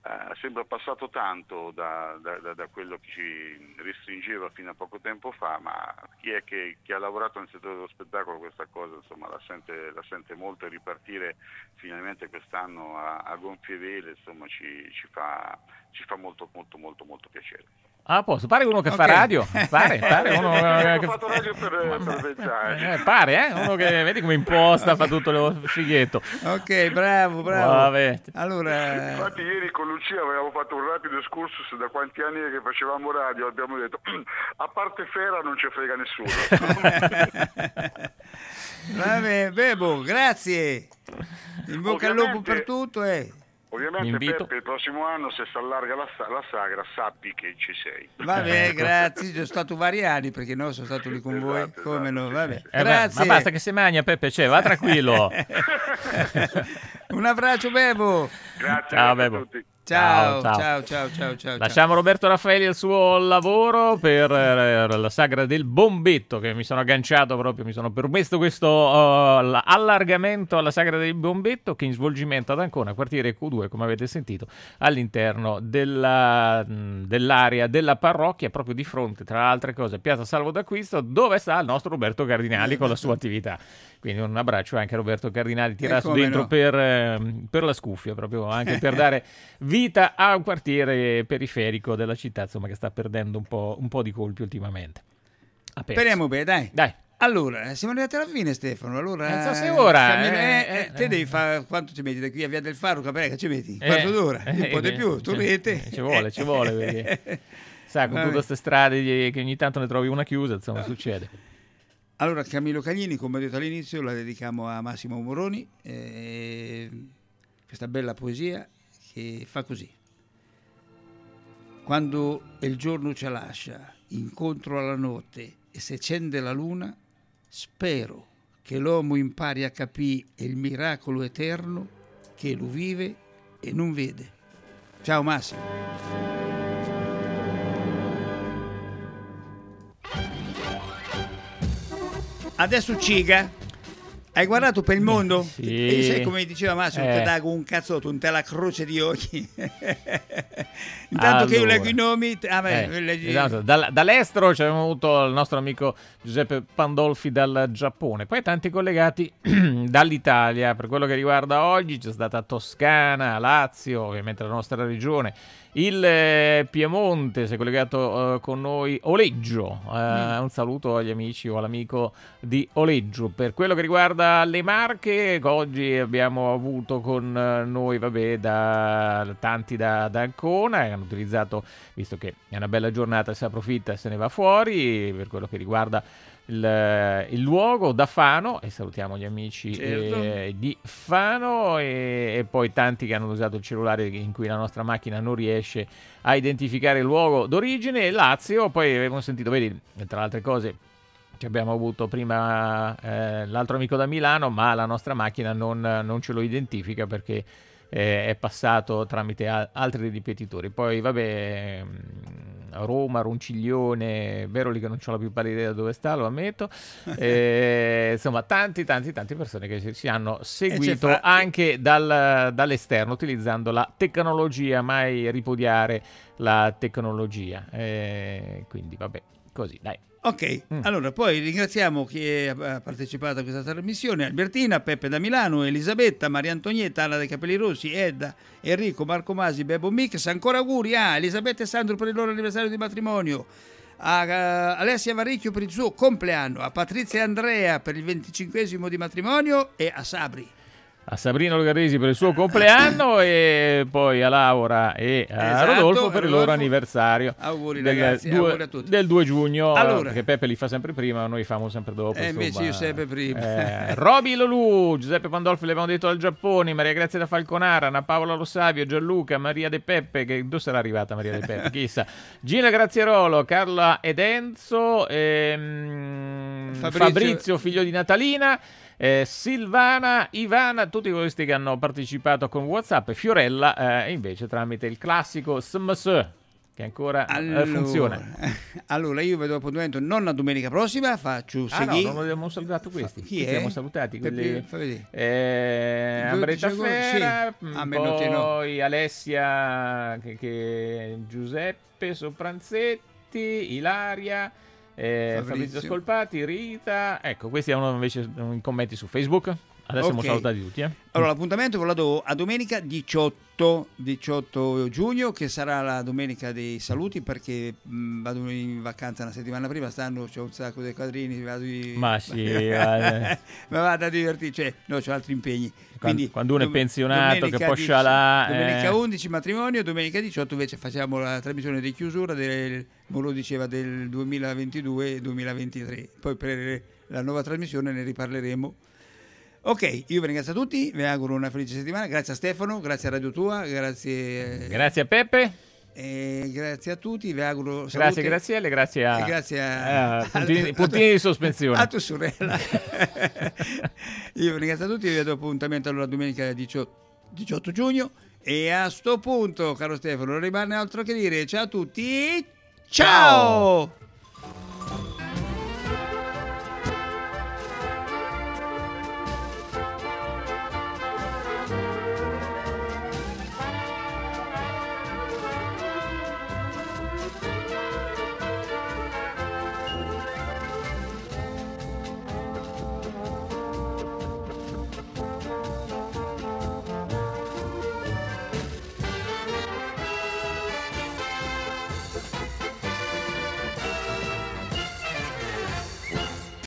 Uh, sembra passato tanto da, da, da, da quello che ci restringeva fino a poco tempo fa, ma chi è che chi ha lavorato nel settore dello spettacolo questa cosa insomma la sente, la sente molto, e ripartire finalmente quest'anno a, a gonfie vele insomma ci, ci fa ci fa molto molto molto molto piacere. Ah, posso? Pare uno che Okay. fa radio, pare, pare uno Ho che fatto radio per, per vent'anni. Eh, pare, eh? Uno che vedi come imposta, fa tutto lo fighetto. Ok, bravo, bravo. Vabbè. Allora, Infatti ieri con Lucia avevamo fatto un rapido excursus da quanti anni è che facevamo radio, abbiamo detto a parte Fera non ci frega nessuno. vabbè, Bebo, grazie. In bocca al lupo per tutto. Eh. Ovviamente Peppe il prossimo anno se si allarga la, la sagra sappi che ci sei. Vabbè, grazie, sono stato vari anni perché no, sono stato lì con Esatto, voi, esatto, come no, sì, vabbè. sì, sì. Eh beh, Grazie. ma basta che si magna, Peppe, c'è, va tranquillo. Un abbraccio, Bebo. Grazie Ciao, a Bebo. tutti. Ciao, ciao, ciao, ciao, ciao. Lasciamo Roberto Raffaeli al suo lavoro per eh, la sagra del Bombetto, che mi sono agganciato proprio, mi sono permesso questo uh, allargamento alla sagra del Bombetto, che in svolgimento ad Ancona, quartiere Q due, come avete sentito, all'interno della, mh, dell'area della parrocchia, proprio di fronte, tra le altre cose, a Piazza Salvo d'Acquisto, dove sta il nostro Roberto Cardinali con la sua attività. Quindi un abbraccio anche a Roberto Cardinali, tirato come dentro no. per, eh, per la scuffia, proprio anche per dare vita a un quartiere periferico della città, insomma, che sta perdendo un po', un po' di colpi ultimamente. Ha perso. Speriamo bene, dai. Dai. Allora, siamo arrivati alla fine, Stefano. Allora, Non so se ora, cammina- eh, eh, eh, te eh. devi fare quanto ci metti da qui a Via del Faro, Caprera, ci metti? Eh, Quarto d'ora? eh, un po' di eh, più, ci- tornete. Ci vuole, ci vuole, perché sa, con Vabbè. tutte queste strade di- che ogni tanto ne trovi una chiusa, insomma, succede. Allora, Camillo Caglini, come ho detto all'inizio, la dedichiamo a Massimo Moroni, eh, questa bella poesia che fa così. Quando il giorno ci lascia incontro alla notte e se accende la luna, spero che l'uomo impari a capire il miracolo eterno che lo vive e non vede. Ciao Massimo. Adesso Ciga, hai guardato per il mondo? Sì. E sai come diceva Massimo, Eh. che dà con un cazzotto, un te la croce di occhi. Intanto che io Allora. leggo i nomi, ah, beh, Eh, leggi- esatto. Dal- dall'estero c'abbiamo avuto il nostro amico Giuseppe Pandolfi dal Giappone, poi tanti collegati dall'Italia. Per quello che riguarda oggi c'è stata Toscana, Lazio, ovviamente la nostra regione, il eh, Piemonte, si è collegato eh, con noi Oleggio, eh, un saluto agli amici o all'amico di Oleggio. Per quello che riguarda le Marche, oggi abbiamo avuto con eh, noi vabbè, da, tanti da, da Ancona, che hanno utilizzato, visto che è una bella giornata, si approfitta e se ne va fuori. Per quello che riguarda il, il luogo, da Fano, e salutiamo gli amici Certo. eh, di Fano, e, e poi tanti che hanno usato il cellulare in cui la nostra macchina non riesce a identificare il luogo d'origine. Lazio, poi abbiamo sentito, vedi, tra le altre cose che abbiamo avuto prima eh, l'altro amico da Milano, ma la nostra macchina non, non ce lo identifica perché eh, è passato tramite a- altri ripetitori. Poi vabbè, mh, Roma, Ronciglione, vero lì che non ho la più pallida idea dove sta, lo ammetto. Eh, insomma, tanti, tanti, tante persone che si, si hanno seguito fra- anche dal- dall'esterno, utilizzando la tecnologia, mai ripudiare la tecnologia. Eh, quindi vabbè, così, dai. Ok, allora poi ringraziamo chi ha partecipato a questa trasmissione: Albertina, Peppe da Milano, Elisabetta, Maria Antonietta, Anna dei Capelli Rossi, Edda, Enrico, Marco Masi, Bebo Mix. Ancora auguri a Elisabetta e Sandro per il loro anniversario di matrimonio, a uh, Alessia Varicchio per il suo compleanno, a Patrizia e Andrea per il venticinquesimo di matrimonio e a Sabri. A Sabrina Logarresi per il suo compleanno e poi a Laura e a Esatto, Rodolfo per il loro Rodolfo. anniversario. Auguri, del, ragazzi, due- auguri a tutti. del due giugno, Allora. perché Peppe li fa sempre prima, noi famo sempre dopo. Eh, invece insomma. io sempre prima. Eh, Roby Lolù, Giuseppe Pandolfi, l'abbiamo detto dal Giappone, Maria Grazia da Falconara, Anna Paola Rossavio, Gianluca, Maria De Peppe, che dove sarà arrivata Maria De Peppe, chissà, Gina Grazierolo, Carla ed Enzo, ehm, Fabrizio. Fabrizio, figlio di Natalina, eh, Silvana, Ivana, tutti questi che hanno partecipato con WhatsApp, e Fiorella eh, invece tramite il classico S M S, che che ancora allora, eh, funziona. Allora io vedo appuntamento non la domenica prossima, faccio Ah no, segui. non abbiamo salutato questi. Chi Chi è? abbiamo salutati? Quelli, Fa vedere. eh, Ambretta dodici Fera, sì. Ah, Menotti no. poi Alessia, che, che- Giuseppe Sopranzetti, Ilaria, eh, Fabrizio. Fabrizio Scolpati, Rita. Ecco, questi erano invece i commenti su Facebook. Adesso Ok. abbiamo salutati tutti. Eh. Allora l'appuntamento ve lo do a domenica diciotto, diciotto giugno, che sarà la domenica dei saluti, perché mh, vado in vacanza una settimana prima, stanno, c'ho un sacco di quadrini, vado in... Ma sì, guarda. ma vado a divertirmi, cioè no, c'ho altri impegni. Quindi, quando uno è dom- pensionato, domenica che poi dieci- scialà, eh. Domenica undici matrimonio, domenica diciotto invece facciamo la trasmissione di chiusura del, come lo diceva, del duemilaventidue duemilaventitré. Poi per la nuova trasmissione ne riparleremo. Ok, io vi ringrazio a tutti, vi auguro una felice settimana, grazie a Stefano, grazie a Radio Tua, grazie, Grazie a Peppe. e grazie a tutti, vi auguro salute. Grazie Graziele, grazie a, E grazie a, eh, puntini, puntini di sospensione. a tua sorella. Io vi ringrazio a tutti, vi do appuntamento allora domenica diciotto, diciotto giugno, e a sto punto, caro Stefano, non rimane altro che dire ciao a tutti, ciao! Ciao.